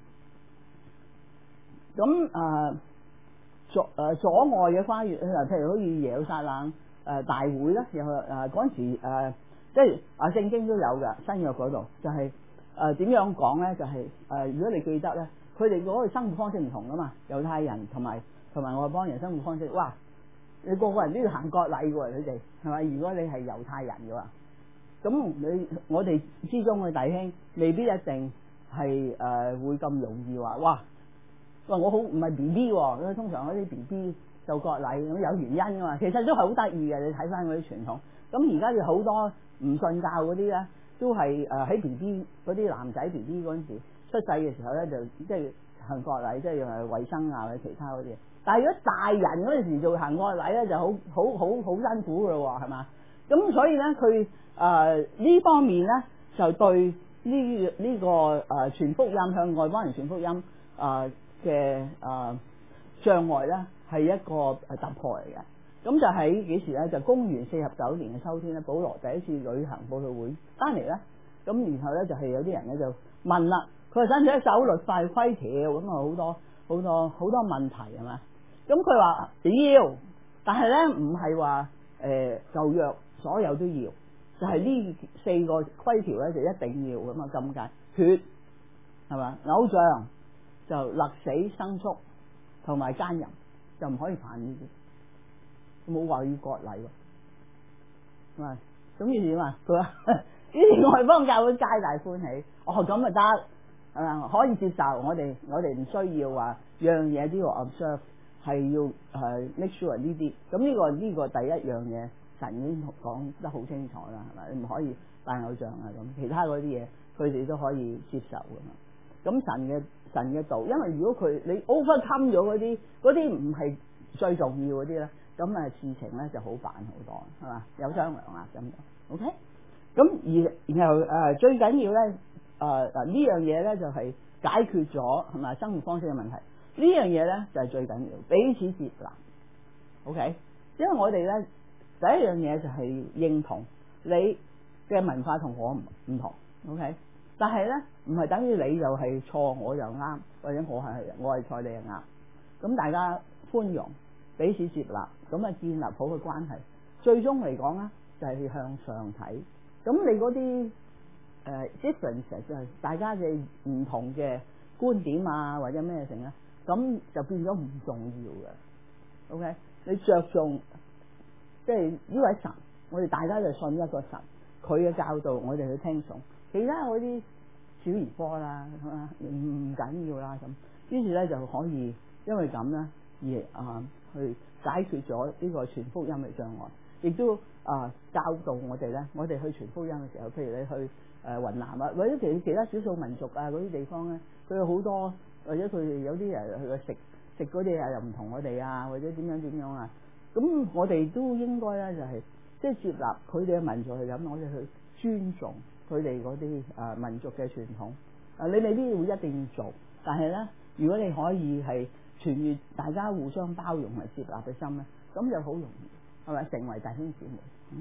咁啊阻誒阻礙嘅跨越咧，譬如好似耶路撒冷誒、呃、大會咧，又誒嗰陣時誒、呃、即係啊聖經都有嘅新約嗰度，就係誒點樣講咧？就係、是、誒、呃、如果你記得咧，佢哋嗰個生活方式唔同啊嘛，猶太人同埋同埋外邦人生活方式，哇！你個個人都要行割禮嘅喎，佢哋係咪？如果你係猶太人嘅話，咁你我哋之中嘅弟兄未必一定係誒、呃、會咁容易話哇！哇！我好唔係 B B 喎，通常嗰啲 B B 就割禮咁有原因㗎嘛，其實都係好得意嘅。你睇翻嗰啲傳統，咁而家就好多唔信教嗰啲咧，都係誒喺 B B 嗰啲男仔 B B 嗰陣時出世嘅時候咧，就即係行割禮，即係用係衞生啊或者其他嗰啲。但係如果大人嗰陣時做行割禮咧，就好好好好辛苦㗎咯喎，係嘛？咁所以咧，佢誒呢方面咧就對呢呢、呢個誒傳福音向外邦人傳福音誒。呃嘅誒障礙咧係一個誒突破嚟嘅，咁就喺幾時咧？就公元四十九年嘅秋天咧，保羅第一次旅行佈道會翻嚟咧，咁然後咧就係有啲人咧就問啦，佢話使唔使守律法規條？咁啊好多好多好多問題係嘛？咁佢話要，但係咧唔係話誒舊約所有都要，就係、是、呢四個規條咧就一定要咁啊咁解，血係嘛，偶像。就勒死牲畜同埋奸淫就唔可以犯呢啲，冇話要割禮喎，係咁於是點啊？佢話於是外邦教會皆大歡喜，哦咁咪得係嘛？可以接受，我哋我哋唔需要話樣嘢都要 observe，係要誒、uh, make sure 呢啲。咁呢、呢個呢、呢個第一樣嘢，神已經講得好清楚啦，係咪？你唔可以拜偶像啊咁，其他嗰啲嘢佢哋都可以接受㗎嘛。咁神嘅神嘅道，因為如果佢你 overcome 咗嗰啲嗰啲唔係最重要嗰啲咧，咁啊事情咧就好辦好多，係嘛？有商量啊咁樣 ，OK？咁而然後誒、呃、最緊要咧誒嗱呢樣嘢咧就係、是、解決咗係咪生活方式嘅問題？呢樣嘢咧就係、是、最緊要，彼此接納 ，OK？因為我哋咧第一樣嘢就係認同你嘅文化同我唔唔同 ，OK？但係咧，唔係等於你就係錯，我就啱，或者我係我係錯，你係啱。咁大家寬容，彼此接納，咁啊建立好嘅關係。最終嚟講咧，就係、是、向上睇。咁你嗰啲誒 difference 就係大家嘅唔同嘅觀點啊，或者咩成咧，咁就變咗唔重要嘅。OK，你着重即係呢位神，我哋大家就信一個神，佢嘅教導我哋去聽從。其他嗰啲小兒科啦，唔唔緊要啦咁，於是咧就可以因為咁咧而啊去解決咗呢個傳福音嘅障礙，亦都啊教導我哋咧，我哋去傳福音嘅時候，譬如你去誒、呃、雲南啊，或者其其他少數民族啊嗰啲地方咧，佢有好多或者佢哋有啲人去食食嗰啲嘢又唔同我哋啊，或者點樣點樣啊，咁我哋都應該咧就係即係接納佢哋嘅民族係咁，我哋去尊重佢哋嗰啲誒民族嘅傳統，誒你未必會一定要做，但係咧，如果你可以係傳閱大家互相包容同接納嘅心咧，咁就好容易係咪成為弟兄姊妹？嗯、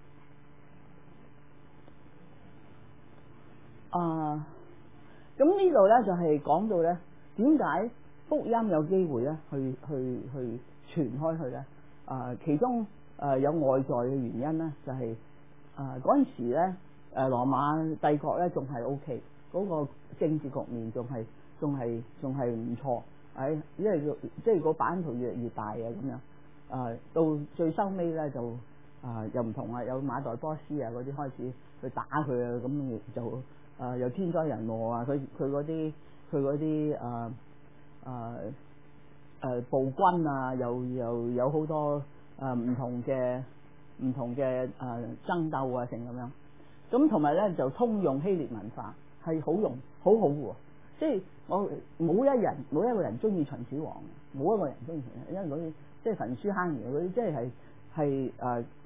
啊，咁呢度咧就係、是、講到咧點解福音有機會咧去去去傳開去咧？啊，其中誒、呃、有外在嘅原因咧，就係誒嗰陣時咧。誒羅馬帝國咧仲係 O K，嗰個政治局面仲係仲係仲係唔錯，係因為即係個版圖越嚟越大啊咁樣，誒、呃、到最收尾咧就啊、呃、又唔同啊，有馬代波斯啊嗰啲開始去打佢啊，咁就誒、呃、又天災人禍啊，佢佢嗰啲佢嗰啲誒誒誒暴君啊，又又有好多誒唔同嘅唔同嘅誒、呃、爭鬥啊成咁樣。咁同埋咧就通用希臘文化係好用好好嘅，即係我冇一人冇一個人中意秦始皇，冇一個人中意秦，因為嗰啲即係焚書坑儒嗰啲，即係係係誒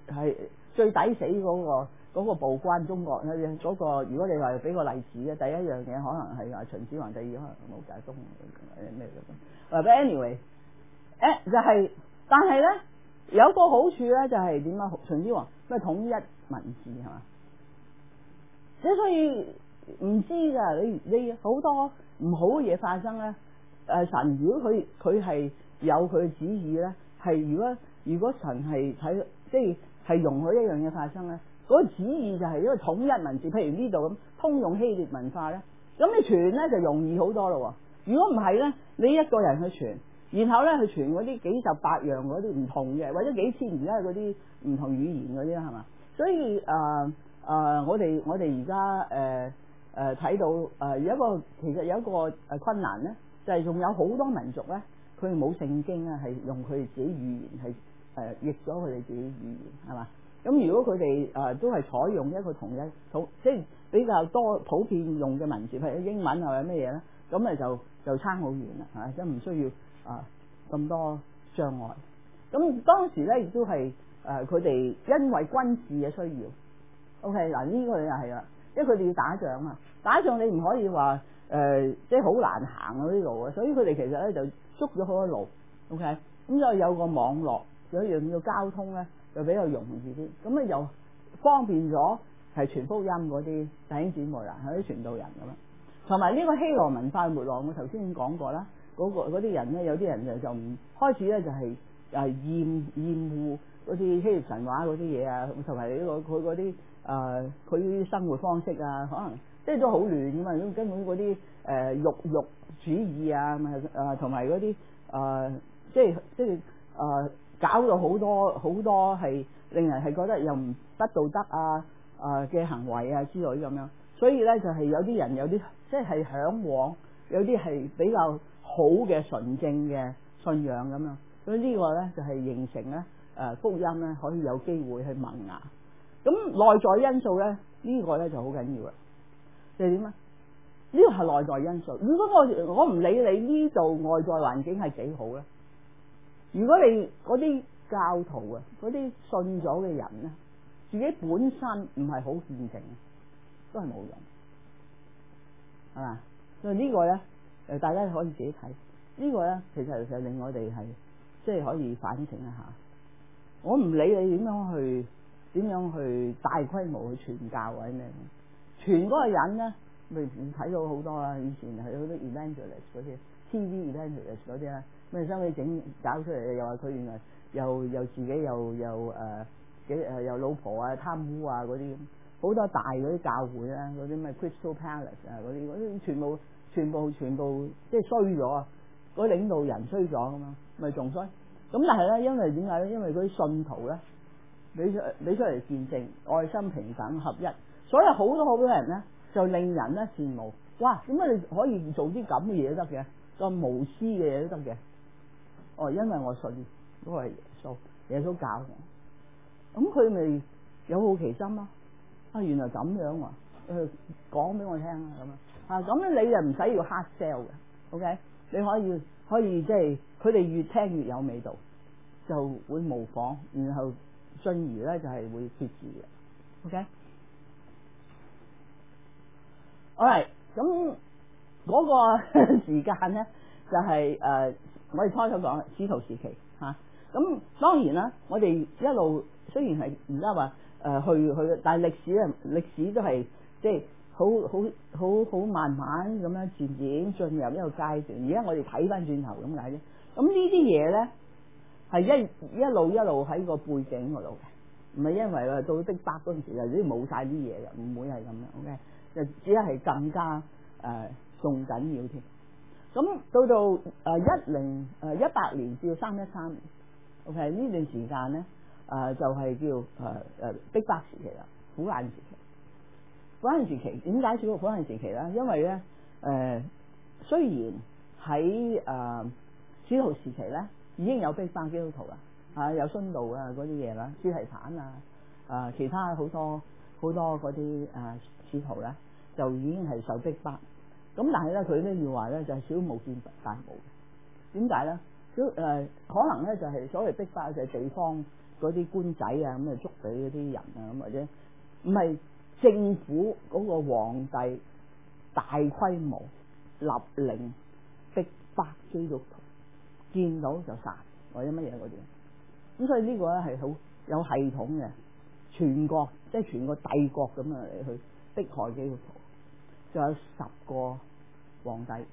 係最抵死嗰個。嗰個報關中國咧，嗰、那個如果你話俾個例子咧，第一樣嘢可能係話秦始皇，第二可能冇解東誒咩咁。或者 anyway，誒就係、是，但係咧有個好處咧，就係點啊？秦始皇咩統一文字係嘛？即所以唔知㗎，你你好多唔好嘅嘢發生咧。誒神如果佢佢係有佢嘅旨意咧，係如果如果神係睇即係係容許一樣嘢發生咧。嗰個旨意就係一個統一文字，譬如呢度咁通用希臘文化咧，咁你傳咧就容易好多咯。如果唔係咧，你一個人去傳，然後咧去傳嗰啲幾十百樣嗰啲唔同嘅，或者幾千而家嗰啲唔同語言嗰啲啦，係嘛？所以誒誒、呃呃，我哋我哋而家誒誒睇到誒、呃、有一個其實有一個誒困難咧，就係、是、仲有好多民族咧，佢哋冇聖經啊，係用佢哋自己語言係誒、呃、譯咗佢哋自己語言係嘛？咁如果佢哋誒都係採用一個同一土，即係比較多普遍用嘅文字，譬如英文或者咩嘢咧，咁咪就就差好遠啦，嚇！即係唔需要啊咁多障礙。咁當時咧亦都係誒佢哋因為軍事嘅需要。OK 嗱呢個又係啦，因為佢哋要打仗啊，打仗你唔可以話誒、呃、即係好難行嗰啲路啊，所以佢哋其實咧就捉咗好多路。OK 咁就有個網絡，有一樣叫交通咧。就比較容易啲，咁咧又方便咗係傳福音嗰啲弟兄姊妹啦，係啲傳道人咁啦。同埋呢個希羅文化沒落，我頭先已經講過啦。嗰、嗰個嗰啲人咧，有啲人就就唔開始咧，就係誒厭厭惡嗰啲希臘神話嗰啲嘢啊，同埋呢個佢嗰啲誒佢啲生活方式啊，可能即係都好亂噶嘛。咁根本嗰啲誒肉肉主義啊，誒同埋嗰啲誒即係即係誒。呃搞到好多好多係令人係覺得又唔不道德啊啊嘅行為啊之類咁樣，所以咧就係有啲人有啲即係嚮往，有啲係比較好嘅純正嘅信仰咁樣，所以呢個咧就係形成咧誒福音咧可以有機會去萌芽。咁內在因素咧呢個咧就好緊要啦。即係點啊？呢個係內在因素。如果我我唔理你呢度外在環境係幾好咧？如果你嗰啲教徒啊，嗰啲信咗嘅人咧，自己本身唔係好虔誠，都係冇用，係嘛？所以呢個咧，誒大家可以自己睇。呢個咧，其實就令我哋係即係可以反省一下。我唔理你點樣去點樣去大規模去傳教或者咩，傳嗰個人咧，咪睇到好多啦。以前係好多 evangelist 嗰啲 T V evangelist 嗰啲咧。咩收尾整搞出嚟，又話佢原來又又自己又又誒幾誒又老婆啊貪污啊嗰啲，好多大嗰啲教會啦，嗰啲咩 Crystal Palace 啊嗰啲，嗰啲全部全部全部即係衰咗啊！嗰領導人衰咗咁嘛，咪仲衰。咁但係咧，因為點解咧？因為嗰啲信徒咧，俾出俾出嚟見證愛心平等合一，所以好多好多人咧就令人咧羨慕。哇！點解你可以做啲咁嘅嘢得嘅？咁無私嘅嘢都得嘅？哦，因為我信嗰個係耶穌，耶穌教我，咁佢咪有好奇心咯？啊，原來咁樣啊，誒，講俾我聽啊，咁啊，啊，咁咧你就唔使要 hard sell 嘅 ，OK？你可以可以即係佢哋越聽越有味道，就會模仿，然後進而咧就係會決志嘅 ，OK？ 好嚟，咁嗰個時間咧就係、是、誒。呃我哋初初講使徒時期嚇，咁、啊、當然啦，我哋一路雖然係而家話誒去去，但係歷史咧，歷史都係即係好好好好慢慢咁樣漸漸進入一個階段。而家我哋睇翻轉頭咁解啫。咁呢啲嘢咧係一一路一路喺個背景嗰度嘅，唔係因為話到逼迫嗰陣時就啲冇晒啲嘢嘅，唔會係咁樣。OK，就只係更加誒仲緊要添。咁到到誒一零誒一百年至到三一三年 ，OK 呢段時間咧誒、呃、就係、是、叫誒誒、呃、逼迫時期啦，苦難時期。苦難時期點解叫苦難時期咧？因為咧誒、呃、雖然喺誒使徒時期咧已經有逼迫基督徒啦，啊有殉道啊嗰啲嘢啦，司提反啊啊、呃、其他好多好多嗰啲誒使徒咧就已經係受逼迫。咁但係咧，佢咧要話咧就係小巫見大巫。點解咧？小誒、呃、可能咧就係所謂逼迫就係地方嗰啲官仔啊，咁啊捉俾嗰啲人啊，咁或者唔係政府嗰個皇帝大規模立令逼迫基督徒，見到就殺或者乜嘢嗰啲。咁所以呢個咧係好有系統嘅，全國即係全個帝國咁啊嚟去迫害基督徒。仲有十個皇帝，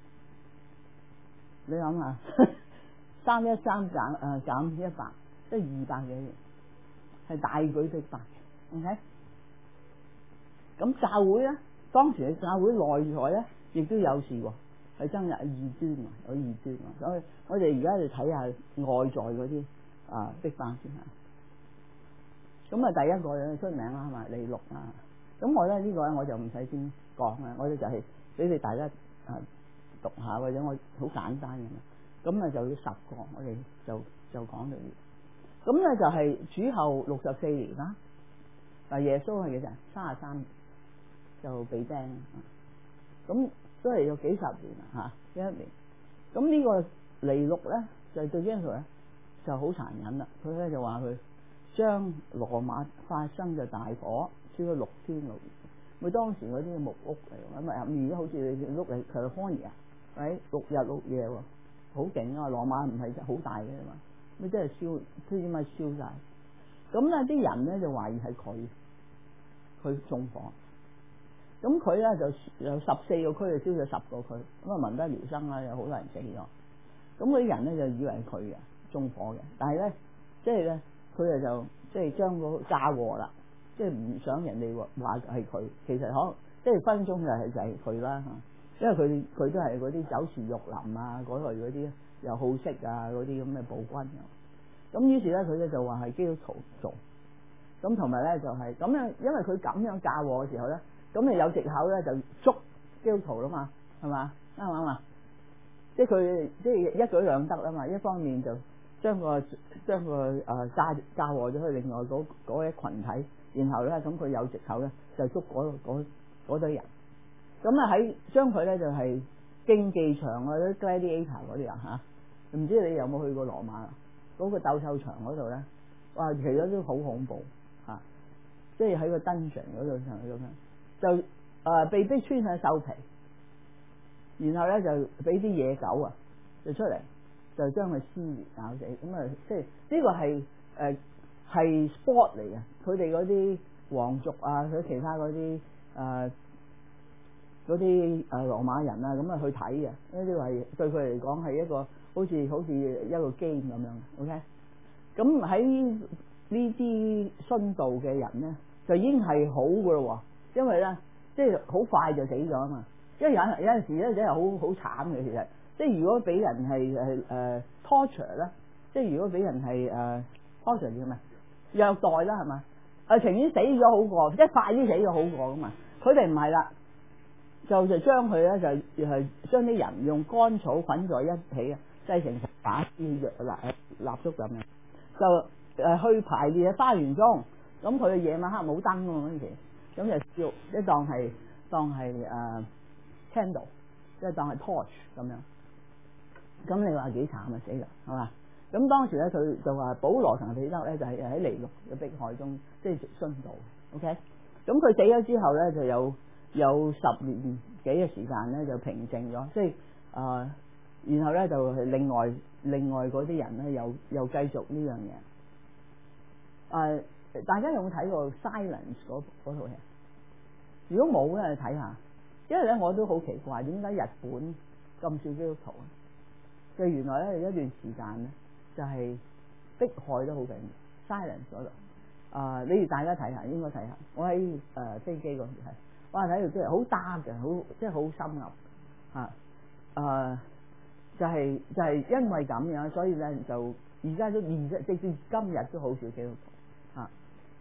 你諗下，三一三減誒減一百，即係二百幾年，係大舉逼迫嘅。OK，咁教會咧，當時嘅教會內在咧，亦都有事喎，係增入異端啊，有異端啊。所以我哋而家就睇下外在嗰啲啊逼迫先嚇。咁啊，第一個咧出名啦，係咪利祿啊？咁我咧呢個咧我就唔使先講啊，我哋就係俾你大家啊讀下，或者我好簡單嘅嘛。咁啊就要十個，我哋就就講到呢。咁咧就係主後六十四年啦。嗱，耶穌係幾時？三十三年就被釘，咁都係有幾十年啊嚇，一年。咁呢個尼祿咧就對基督徒咧就好殘忍啦。佢咧就話佢將羅馬發生嘅大火燒咗六天六夜。佢當時嗰啲木屋嚟，咁啊而家好似你碌嚟 California，喺六日六夜喎，好勁啊！羅馬唔係好大嘅嘛，咪真係燒，都點解燒晒？咁咧啲人咧就懷疑係佢，佢縱火。咁佢咧就有十四個區就燒咗十個區，咁啊民不聊生啦，有好多人死咗。咁嗰啲人咧就以為係佢嘅縱火嘅，但係咧即係咧佢哋就即係將個嫁禍啦。即係唔想人哋話係佢，其實可即係分鐘就係就係佢啦嚇，因為佢佢都係嗰啲酒池肉林啊嗰類嗰啲又好色啊嗰啲咁嘅暴君。咁於是咧佢咧就話係基督徒做，咁同埋咧就係咁樣，因為佢咁樣嫁禍嘅時候咧，咁你有藉口咧就捉基督徒啦嘛，係嘛啱唔啱啊？即係佢即係一舉兩得啦嘛，一方面就將個將個誒嫁嫁禍咗去另外嗰嗰一羣體。然後咧，咁佢有藉口咧，就捉嗰嗰嗰堆人。咁啊喺將佢咧就係競技場啊，啲 gladiator 嗰啲啊嚇，唔知你有冇去過羅馬啊？嗰個鬥獸場嗰度咧，哇，其實都好恐怖嚇，即係喺個 dungeon 嗰度上去咁樣，就誒被逼穿上獸皮，然後咧就俾啲野狗啊就出嚟，就將佢撕裂咬死。咁啊，即係呢個係誒。係 sport 嚟嘅，佢哋嗰啲皇族啊，佢其他嗰啲誒嗰啲誒羅馬人啊，咁啊去睇嘅，呢啲係對佢嚟講係一個好似好似一個 game 咁樣 ，OK？咁喺呢啲殉道嘅人咧，就已經係好噶咯喎，因為咧即係好快就死咗啊嘛，因為有有陣時咧真係好好慘嘅，其實即係如果俾人係係誒 torture 咧，即係如果俾人係誒 torture 叫咩？虐待啦係嘛？啊情願死咗好過，即係快啲死咗好過噶嘛。佢哋唔係啦，就就將佢咧就係將啲人用乾草捆在一起啊，製成把燒藥蠟蠟燭咁樣，就誒去排列喺花園中。咁佢夜晚黑冇燈喎嗰陣時，咁就燒即係當係當係誒、uh, candle，即係當係 torch 咁樣。咁你話幾慘啊？死啦係嘛？咁當時咧，佢就話保羅同彼得咧就係喺尼祿嘅迫害中，即係殉道。OK，咁佢死咗之後咧，就有有十年幾嘅時間咧就平靜咗，即係啊、呃，然後咧就另外另外嗰啲人咧又又繼續呢樣嘢。誒、呃，大家有冇睇過 Silence 嗰嗰套戲？如果冇咧，睇下，因為咧我都好奇怪，點解日本咁少基督徒啊？就原來咧有一段時間咧。就係迫害都好緊要 ，silence 嗰度啊！你哋大家睇下，應該睇下。我喺誒、呃、飛機嗰時係，哇睇到真係好 dark 嘅，好即係好深入嚇誒，就係、是、就係、是、因為咁樣，所以咧就而家都而家直至今日都好少基督徒嚇，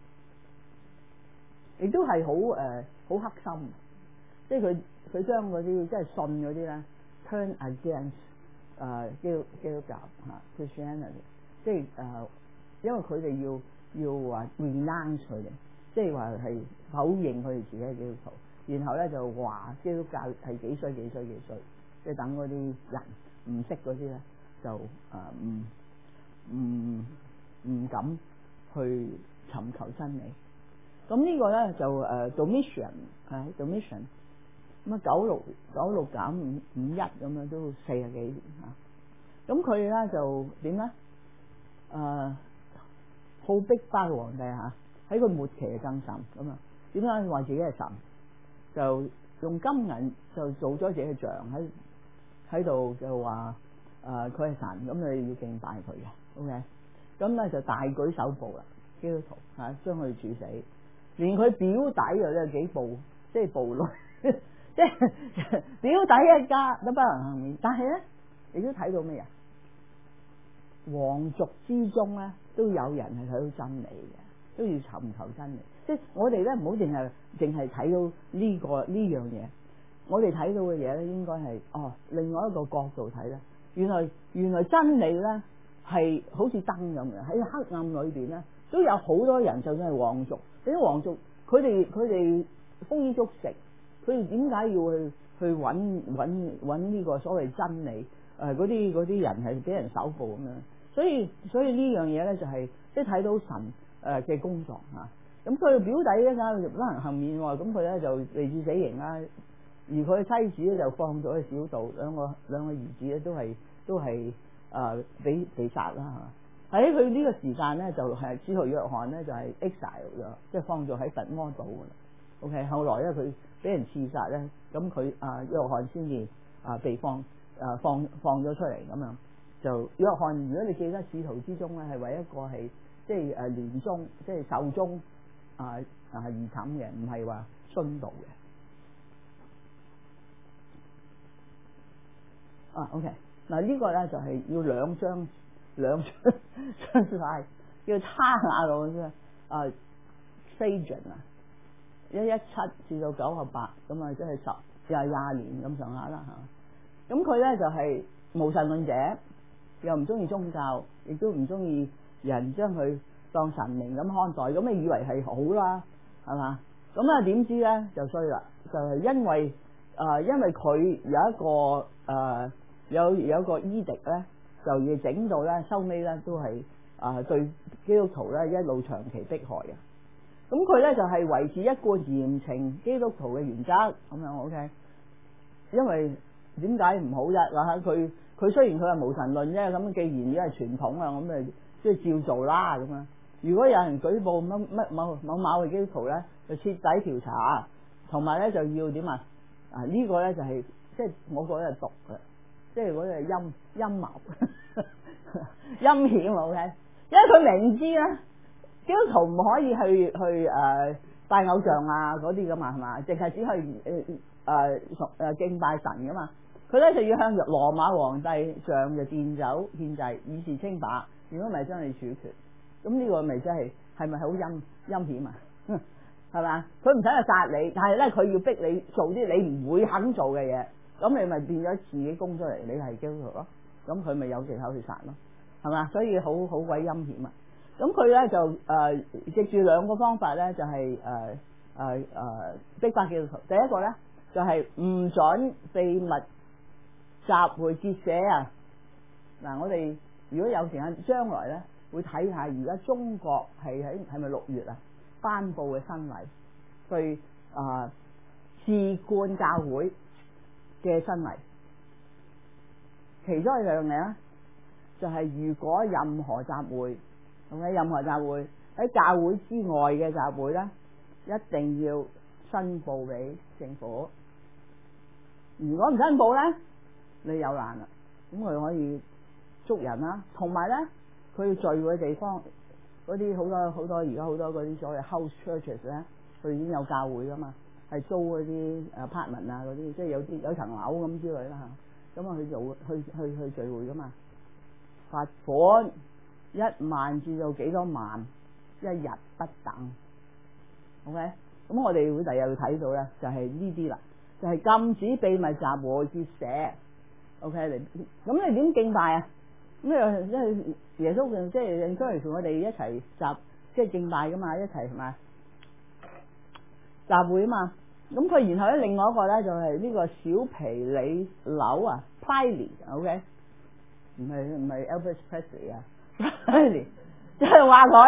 亦、啊、都係好誒好黑心，即係佢佢將嗰啲即係信嗰啲咧 turn against。誒、uh, 基督基督教嚇 Christianity， 即係誒、uh, 因為佢哋要要話 renounce 佢哋，即係話係否認佢哋自己係基督徒，然後咧就話基督教係幾衰幾衰幾衰，即係等嗰啲人唔識嗰啲咧就誒唔唔唔敢去尋求真理。咁呢個咧就誒 Domitian 係 Domitian 咁啊，九六九六減五五一咁樣都四十幾年嚇。咁佢咧就點咧？誒、呃、好逼巴嘅皇帝嚇，喺佢末期嘅更甚咁啊。點解話自己係神？就用金銀就做咗自己嘅像喺喺度，就話誒佢係神，咁你要敬拜佢嘅。OK，咁咧就大舉搜捕啦，基督徒嚇將佢處死，連佢表弟又有幾暴，即係暴戾，即係表弟一家都不能幸免。但係咧，你都睇到咩啊？皇族之中咧都有人係睇到真理嘅，都要尋求真理。即係我哋咧唔好淨係淨係睇到呢個呢樣嘢，我哋睇到嘅嘢咧應該係哦另外一個角度睇咧。原來原來真理咧係好似燈咁嘅，喺黑暗裏邊咧都有好多人，就算係皇族，啲皇族佢哋佢哋豐衣足食，佢哋點解要去去揾揾揾呢個所謂真理？誒嗰啲嗰啲人係俾人搜捕咁樣，所以所以呢樣嘢咧就係即係睇到神誒嘅工作嚇。咁佢表弟咧就不能幸免喎，咁佢咧就被處死刑啦。而佢妻子咧就放咗去小道，兩個兩個兒子咧都係都係誒被被殺啦嚇。喺佢呢個時間咧就係使徒約翰咧就係 exile 咗，即係放咗喺拔摩島㗎啦。OK， 後來咧佢俾人刺殺咧，咁佢啊約翰先至啊被放啊放放咗出嚟咁樣。就約翰，如果你記得使徒之中咧係唯一一個係即係誒連中即係壽終啊啊而慘嘅，唔係話殉道嘅。啊 ，OK， 嗱呢個咧就係要兩張兩張張曬，叫差亞路啫。啊 ，Trajan 啊，一一七至到九十八，咁啊即係十廿廿年咁上下啦嚇。咁佢咧就係無神論者，又唔中意宗教，亦都唔中意人將佢當神明咁看待，咁你以為係好啦，係嘛？咁啊點知咧就衰啦，就係、是、因為啊、呃，因為佢有一個誒。呃有有個伊迪咧，就要整到咧，收尾咧都係啊、呃、對基督徒咧一路長期迫害嘅。咁佢咧就係、是、維持一個嚴懲基督徒嘅原則咁樣 OK。因為點解唔好啫？嗱，佢佢雖然佢係無神論啫，咁既然而家係傳統啊，咁咪即係照做啦咁啊。如果有人舉報乜乜某某某嘅基督徒咧，就徹底調查，同埋咧就要點啊？啊、這個、呢個咧就係即係我覺得係毒嘅。即係嗰啲陰陰謀陰險 OK， 因為佢明知咧基督徒唔可以去去誒、呃、拜偶像啊嗰啲噶嘛，係嘛？淨係只可以誒誒誒敬拜神噶嘛。佢咧就要向羅馬皇帝上就奠酒獻祭，以示清白。如果唔係將你處決，咁呢個咪真係係咪好陰陰險啊？係嘛？佢唔使去殺你，但係咧佢要逼你做啲你唔會肯做嘅嘢。咁你咪變咗自己供出嚟，你係基督徒咯，咁佢咪有藉口去殺咯，係嘛？所以好好鬼陰險啊！咁佢咧就誒、呃、藉住兩個方法咧，就係誒誒誒逼迫基督徒。第一個咧就係、是、唔准秘密集會結社啊！嗱，我哋如果有時間將來咧會睇下，而家中國係喺係咪六月啊頒布嘅新例，對啊賜冠教會嘅新例，其中一樣嘢咧，就係、是、如果任何集會，同埋任何集會喺教會之外嘅集會咧，一定要申報俾政府。如果唔申報咧，你有難啦。咁佢可以捉人啦，同埋咧，佢要聚會嘅地方，嗰啲好多好多而家好多嗰啲所謂 house churches 咧，佢已經有教會噶嘛。係租嗰啲誒 apartment 啊，嗰啲即係有啲有層樓咁之類啦嚇，咁啊去做去去去聚會噶嘛，罰款一萬至到幾多萬一日不等 ，OK，咁我哋會第日會睇到咧，就係呢啲啦，就係、是、禁止秘密集會結社 ，OK 你，咁你點敬拜啊？咁又即係耶穌即係應該同我哋一齊集即係敬拜噶嘛，一齊係咪？集會啊嘛，咁佢然後咧另外一個咧就係呢個小皮里柳啊 ，Pliny，OK， 唔係唔係 Elvis Presley 啊 ，Pliny，即係話佢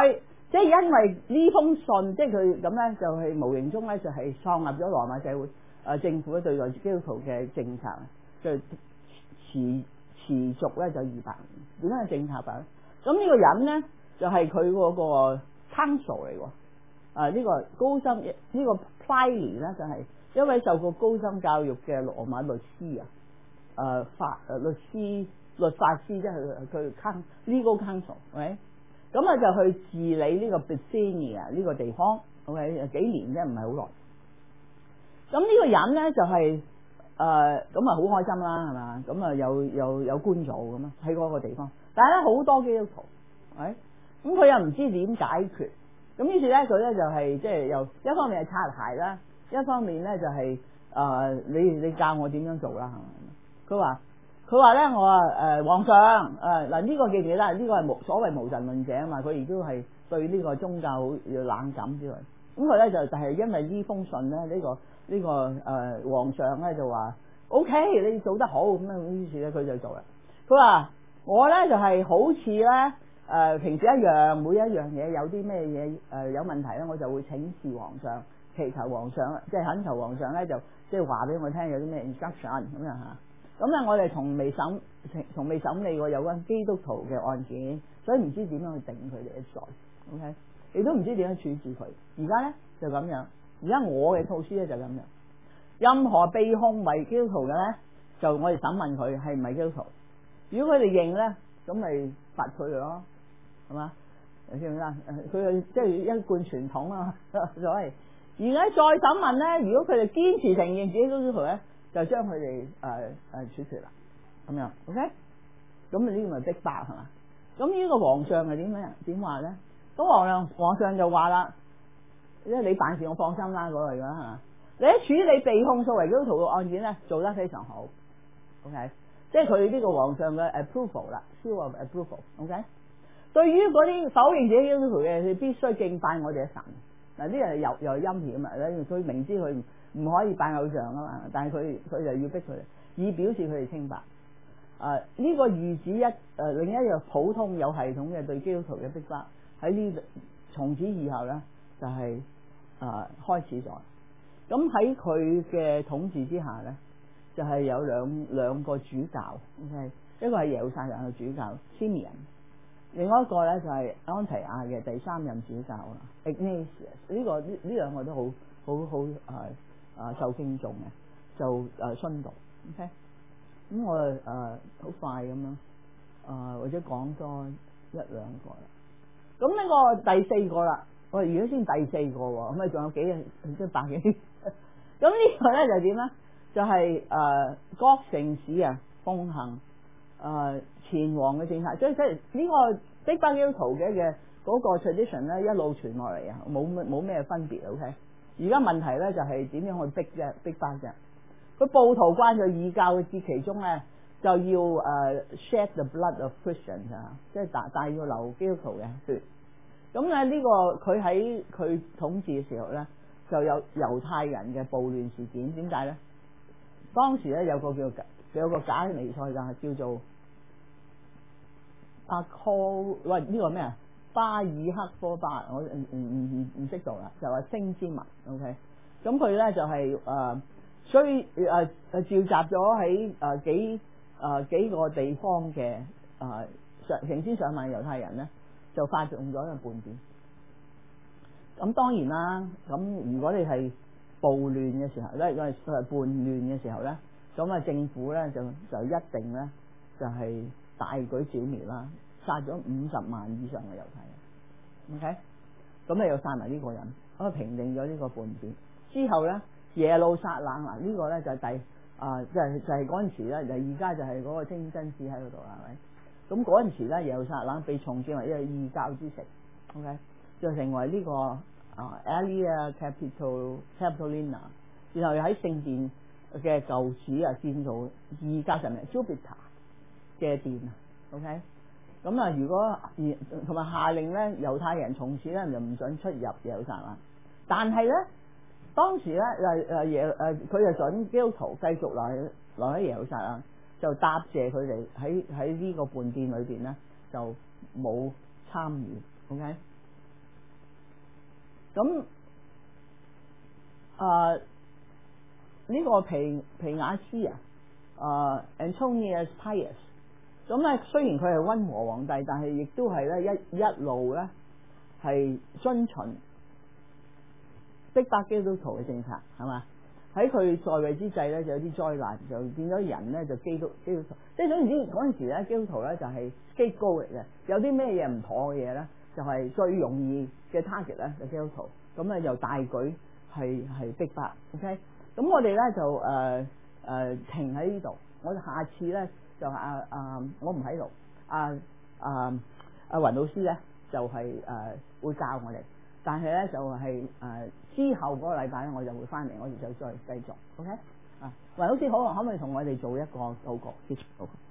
即係因為呢封信，即係佢咁咧，就係無形中咧就係創立咗羅馬社會誒政府咧對待基督徒嘅政策，就持持續咧就二百年。點樣嘅政策法咧？咁呢個人咧就係佢嗰個 council 嚟喎。啊，呢個高深呢個 Pliny 咧就係一位受過高深教育嘅羅馬律師啊，誒法誒律師律法師，即係佢佢 legal counsel，咁啊就去治理呢個 Bithynia 呢個地方 ，OK 幾年啫，唔係好耐。咁呢個人咧就係誒咁啊好開心啦，係嘛？咁啊有有有官做咁啊喺嗰個地方，但係咧好多基督徒，係咁佢又唔知點解決，咁於是咧佢咧就係即係又一方面係擦鞋啦，一方面咧就係、是、誒、呃、你你教我點樣做啦，佢話。佢話咧，我話誒、呃、皇上誒嗱呢個記唔記得？呢、這個係無所謂無神論者啊嘛，佢亦都係對呢個宗教好冷感之類。咁佢咧就就係、是、因為呢封信咧，呢、這個呢、這個誒、呃、皇上咧就話 O K， 你做得好咁樣，於是咧佢就做啦。佢話我咧就係、是、好似咧誒平時一樣，每一樣嘢有啲咩嘢誒有問題咧，我就會請示皇上，祈求皇上，即係懇求皇上咧就即係話俾我聽有啲咩 instruction 咁樣嚇。咁咧，我哋從未審，從未審理過有關基督徒嘅案件，所以唔知點樣去定佢哋嘅罪 ，OK？亦都唔知點樣處置佢。而家咧就咁樣，而家我嘅措施咧就咁樣。任何被控為基督徒嘅咧，就我哋審問佢係唔係基督徒。如果佢哋認咧，咁咪罰佢哋咯，係嘛？你知唔知啊？佢即係一貫傳統啊，所謂。而家再審問咧，如果佢哋堅持承認自己基督徒咧，就將佢哋誒誒處決啦，咁樣 OK，咁啊呢個咪逼迫係嘛？咁呢個皇上係點樣點話咧？咁皇上皇上就話啦，即係你辦事我放心啦嗰類啦嚇。你喺處理被控訴為基督徒嘅案件咧，做得非常好 ，OK，即係佢呢個皇上嘅 approval 啦 ，seal of approval，OK。對於嗰啲否認自己基督徒嘅，佢必須敬拜我哋嘅神。嗱，啲人又又陰險啊嘛，佢明知佢唔可以拜偶像啊嘛，但係佢佢就要逼佢哋，以表示佢哋清白。啊、呃，呢、這個預指一誒、呃、另一樣普通有系統嘅對基督徒嘅逼迫喺呢度，從此以後咧就係、是、啊、呃、開始咗。咁喺佢嘅統治之下咧，就係、是、有兩兩個主教 ，OK， 一個係耶路撒冷嘅主教 Simeon， 另外一個咧就係、是、安提亞嘅第三任主教啊 Ignatius， 呢、這個呢呢兩個都好好好誒。啊，受敬重嘅就誒殉道 ，OK，咁我誒好、呃、快咁樣啊，或者講多一兩個啦。咁呢個第四個啦，我哋而家先第四個喎，咁啊仲有幾即係百幾？咁呢個咧就點咧？就係、是、誒、呃、各城市啊奉行誒前王嘅政策，即係即係呢個逼迫基督徒嘅嘅嗰個 tradition 咧一路傳落嚟啊，冇冇咩分別 ，OK。而家問題咧就係點樣去逼啫，逼翻啫。佢暴徒關咗異教嘅節期中咧，就要誒、uh, shed the blood of Christians 啊，即係大大要流基督徒嘅血。咁咧呢個佢喺佢統治嘅時候咧，就有猶太人嘅暴亂事件。點解咧？當時咧有個叫有個假彌賽亞叫做阿科，喂呢、這個咩啊？巴爾克科巴，我唔唔唔唔識讀啦，就話星之文 ，OK，咁佢咧就係、是、誒、呃，所以誒誒、呃、召集咗喺誒幾誒、呃、幾個地方嘅誒上成千上萬猶太人咧，就發動咗一個叛變。咁當然啦，咁如果你係暴亂嘅時候咧，如果係誒叛亂嘅時候咧，咁啊政府咧就就一定咧就係、是、大舉剿滅啦。殺咗五十萬以上嘅猶太人 ，OK，咁你又殺埋呢個人，咁平定咗呢個叛變之後咧，耶路撒冷嗱呢個咧就係第啊，即係就係嗰陣時咧，就而家就係嗰個清真寺喺嗰度啦，係咪？咁嗰陣時咧，耶路撒冷被重建為一個異教之城 ，OK，就成為呢個啊 Aelia Capital Capitolina， 然後又喺聖殿嘅舊址啊建造異教神明 Jupiter 嘅殿啊 ，OK。咁啊，如果同埋下令咧，猶太人從此咧就唔准出入耶路撒冷。但係咧，當時咧誒誒耶誒佢就准基督徒繼續留喺留喺耶路撒冷，就答謝佢哋喺喺呢個叛變裏邊咧就冇參與。OK， 咁啊呢個皮皮亞斯啊，啊 Antonius Pius， 咁咧雖然佢係溫和皇帝，但係亦都係咧一一路咧係遵循逼迫基督徒嘅政策，係嘛？喺佢在位之際咧，就有啲災難，就變咗人咧就基督基督徒，即係總言之嗰陣時咧，基督徒咧就係 scapegoat 嚟嘅，有啲咩嘢唔妥嘅嘢咧，就係、是、最容易嘅 target 咧就基督徒，咁咧又大舉係係逼迫 ，OK， 咁我哋咧就誒誒、呃呃、停喺呢度，我哋下次咧就啊啊我唔喺度，啊啊阿雲老師咧就係、是、誒、呃、會教我哋。但係咧就係、是、誒、呃、之後嗰個禮拜咧，我就會翻嚟，我哋就再繼續 OK 啊。雲老師好，可唔可以同我哋做一個禱告結束？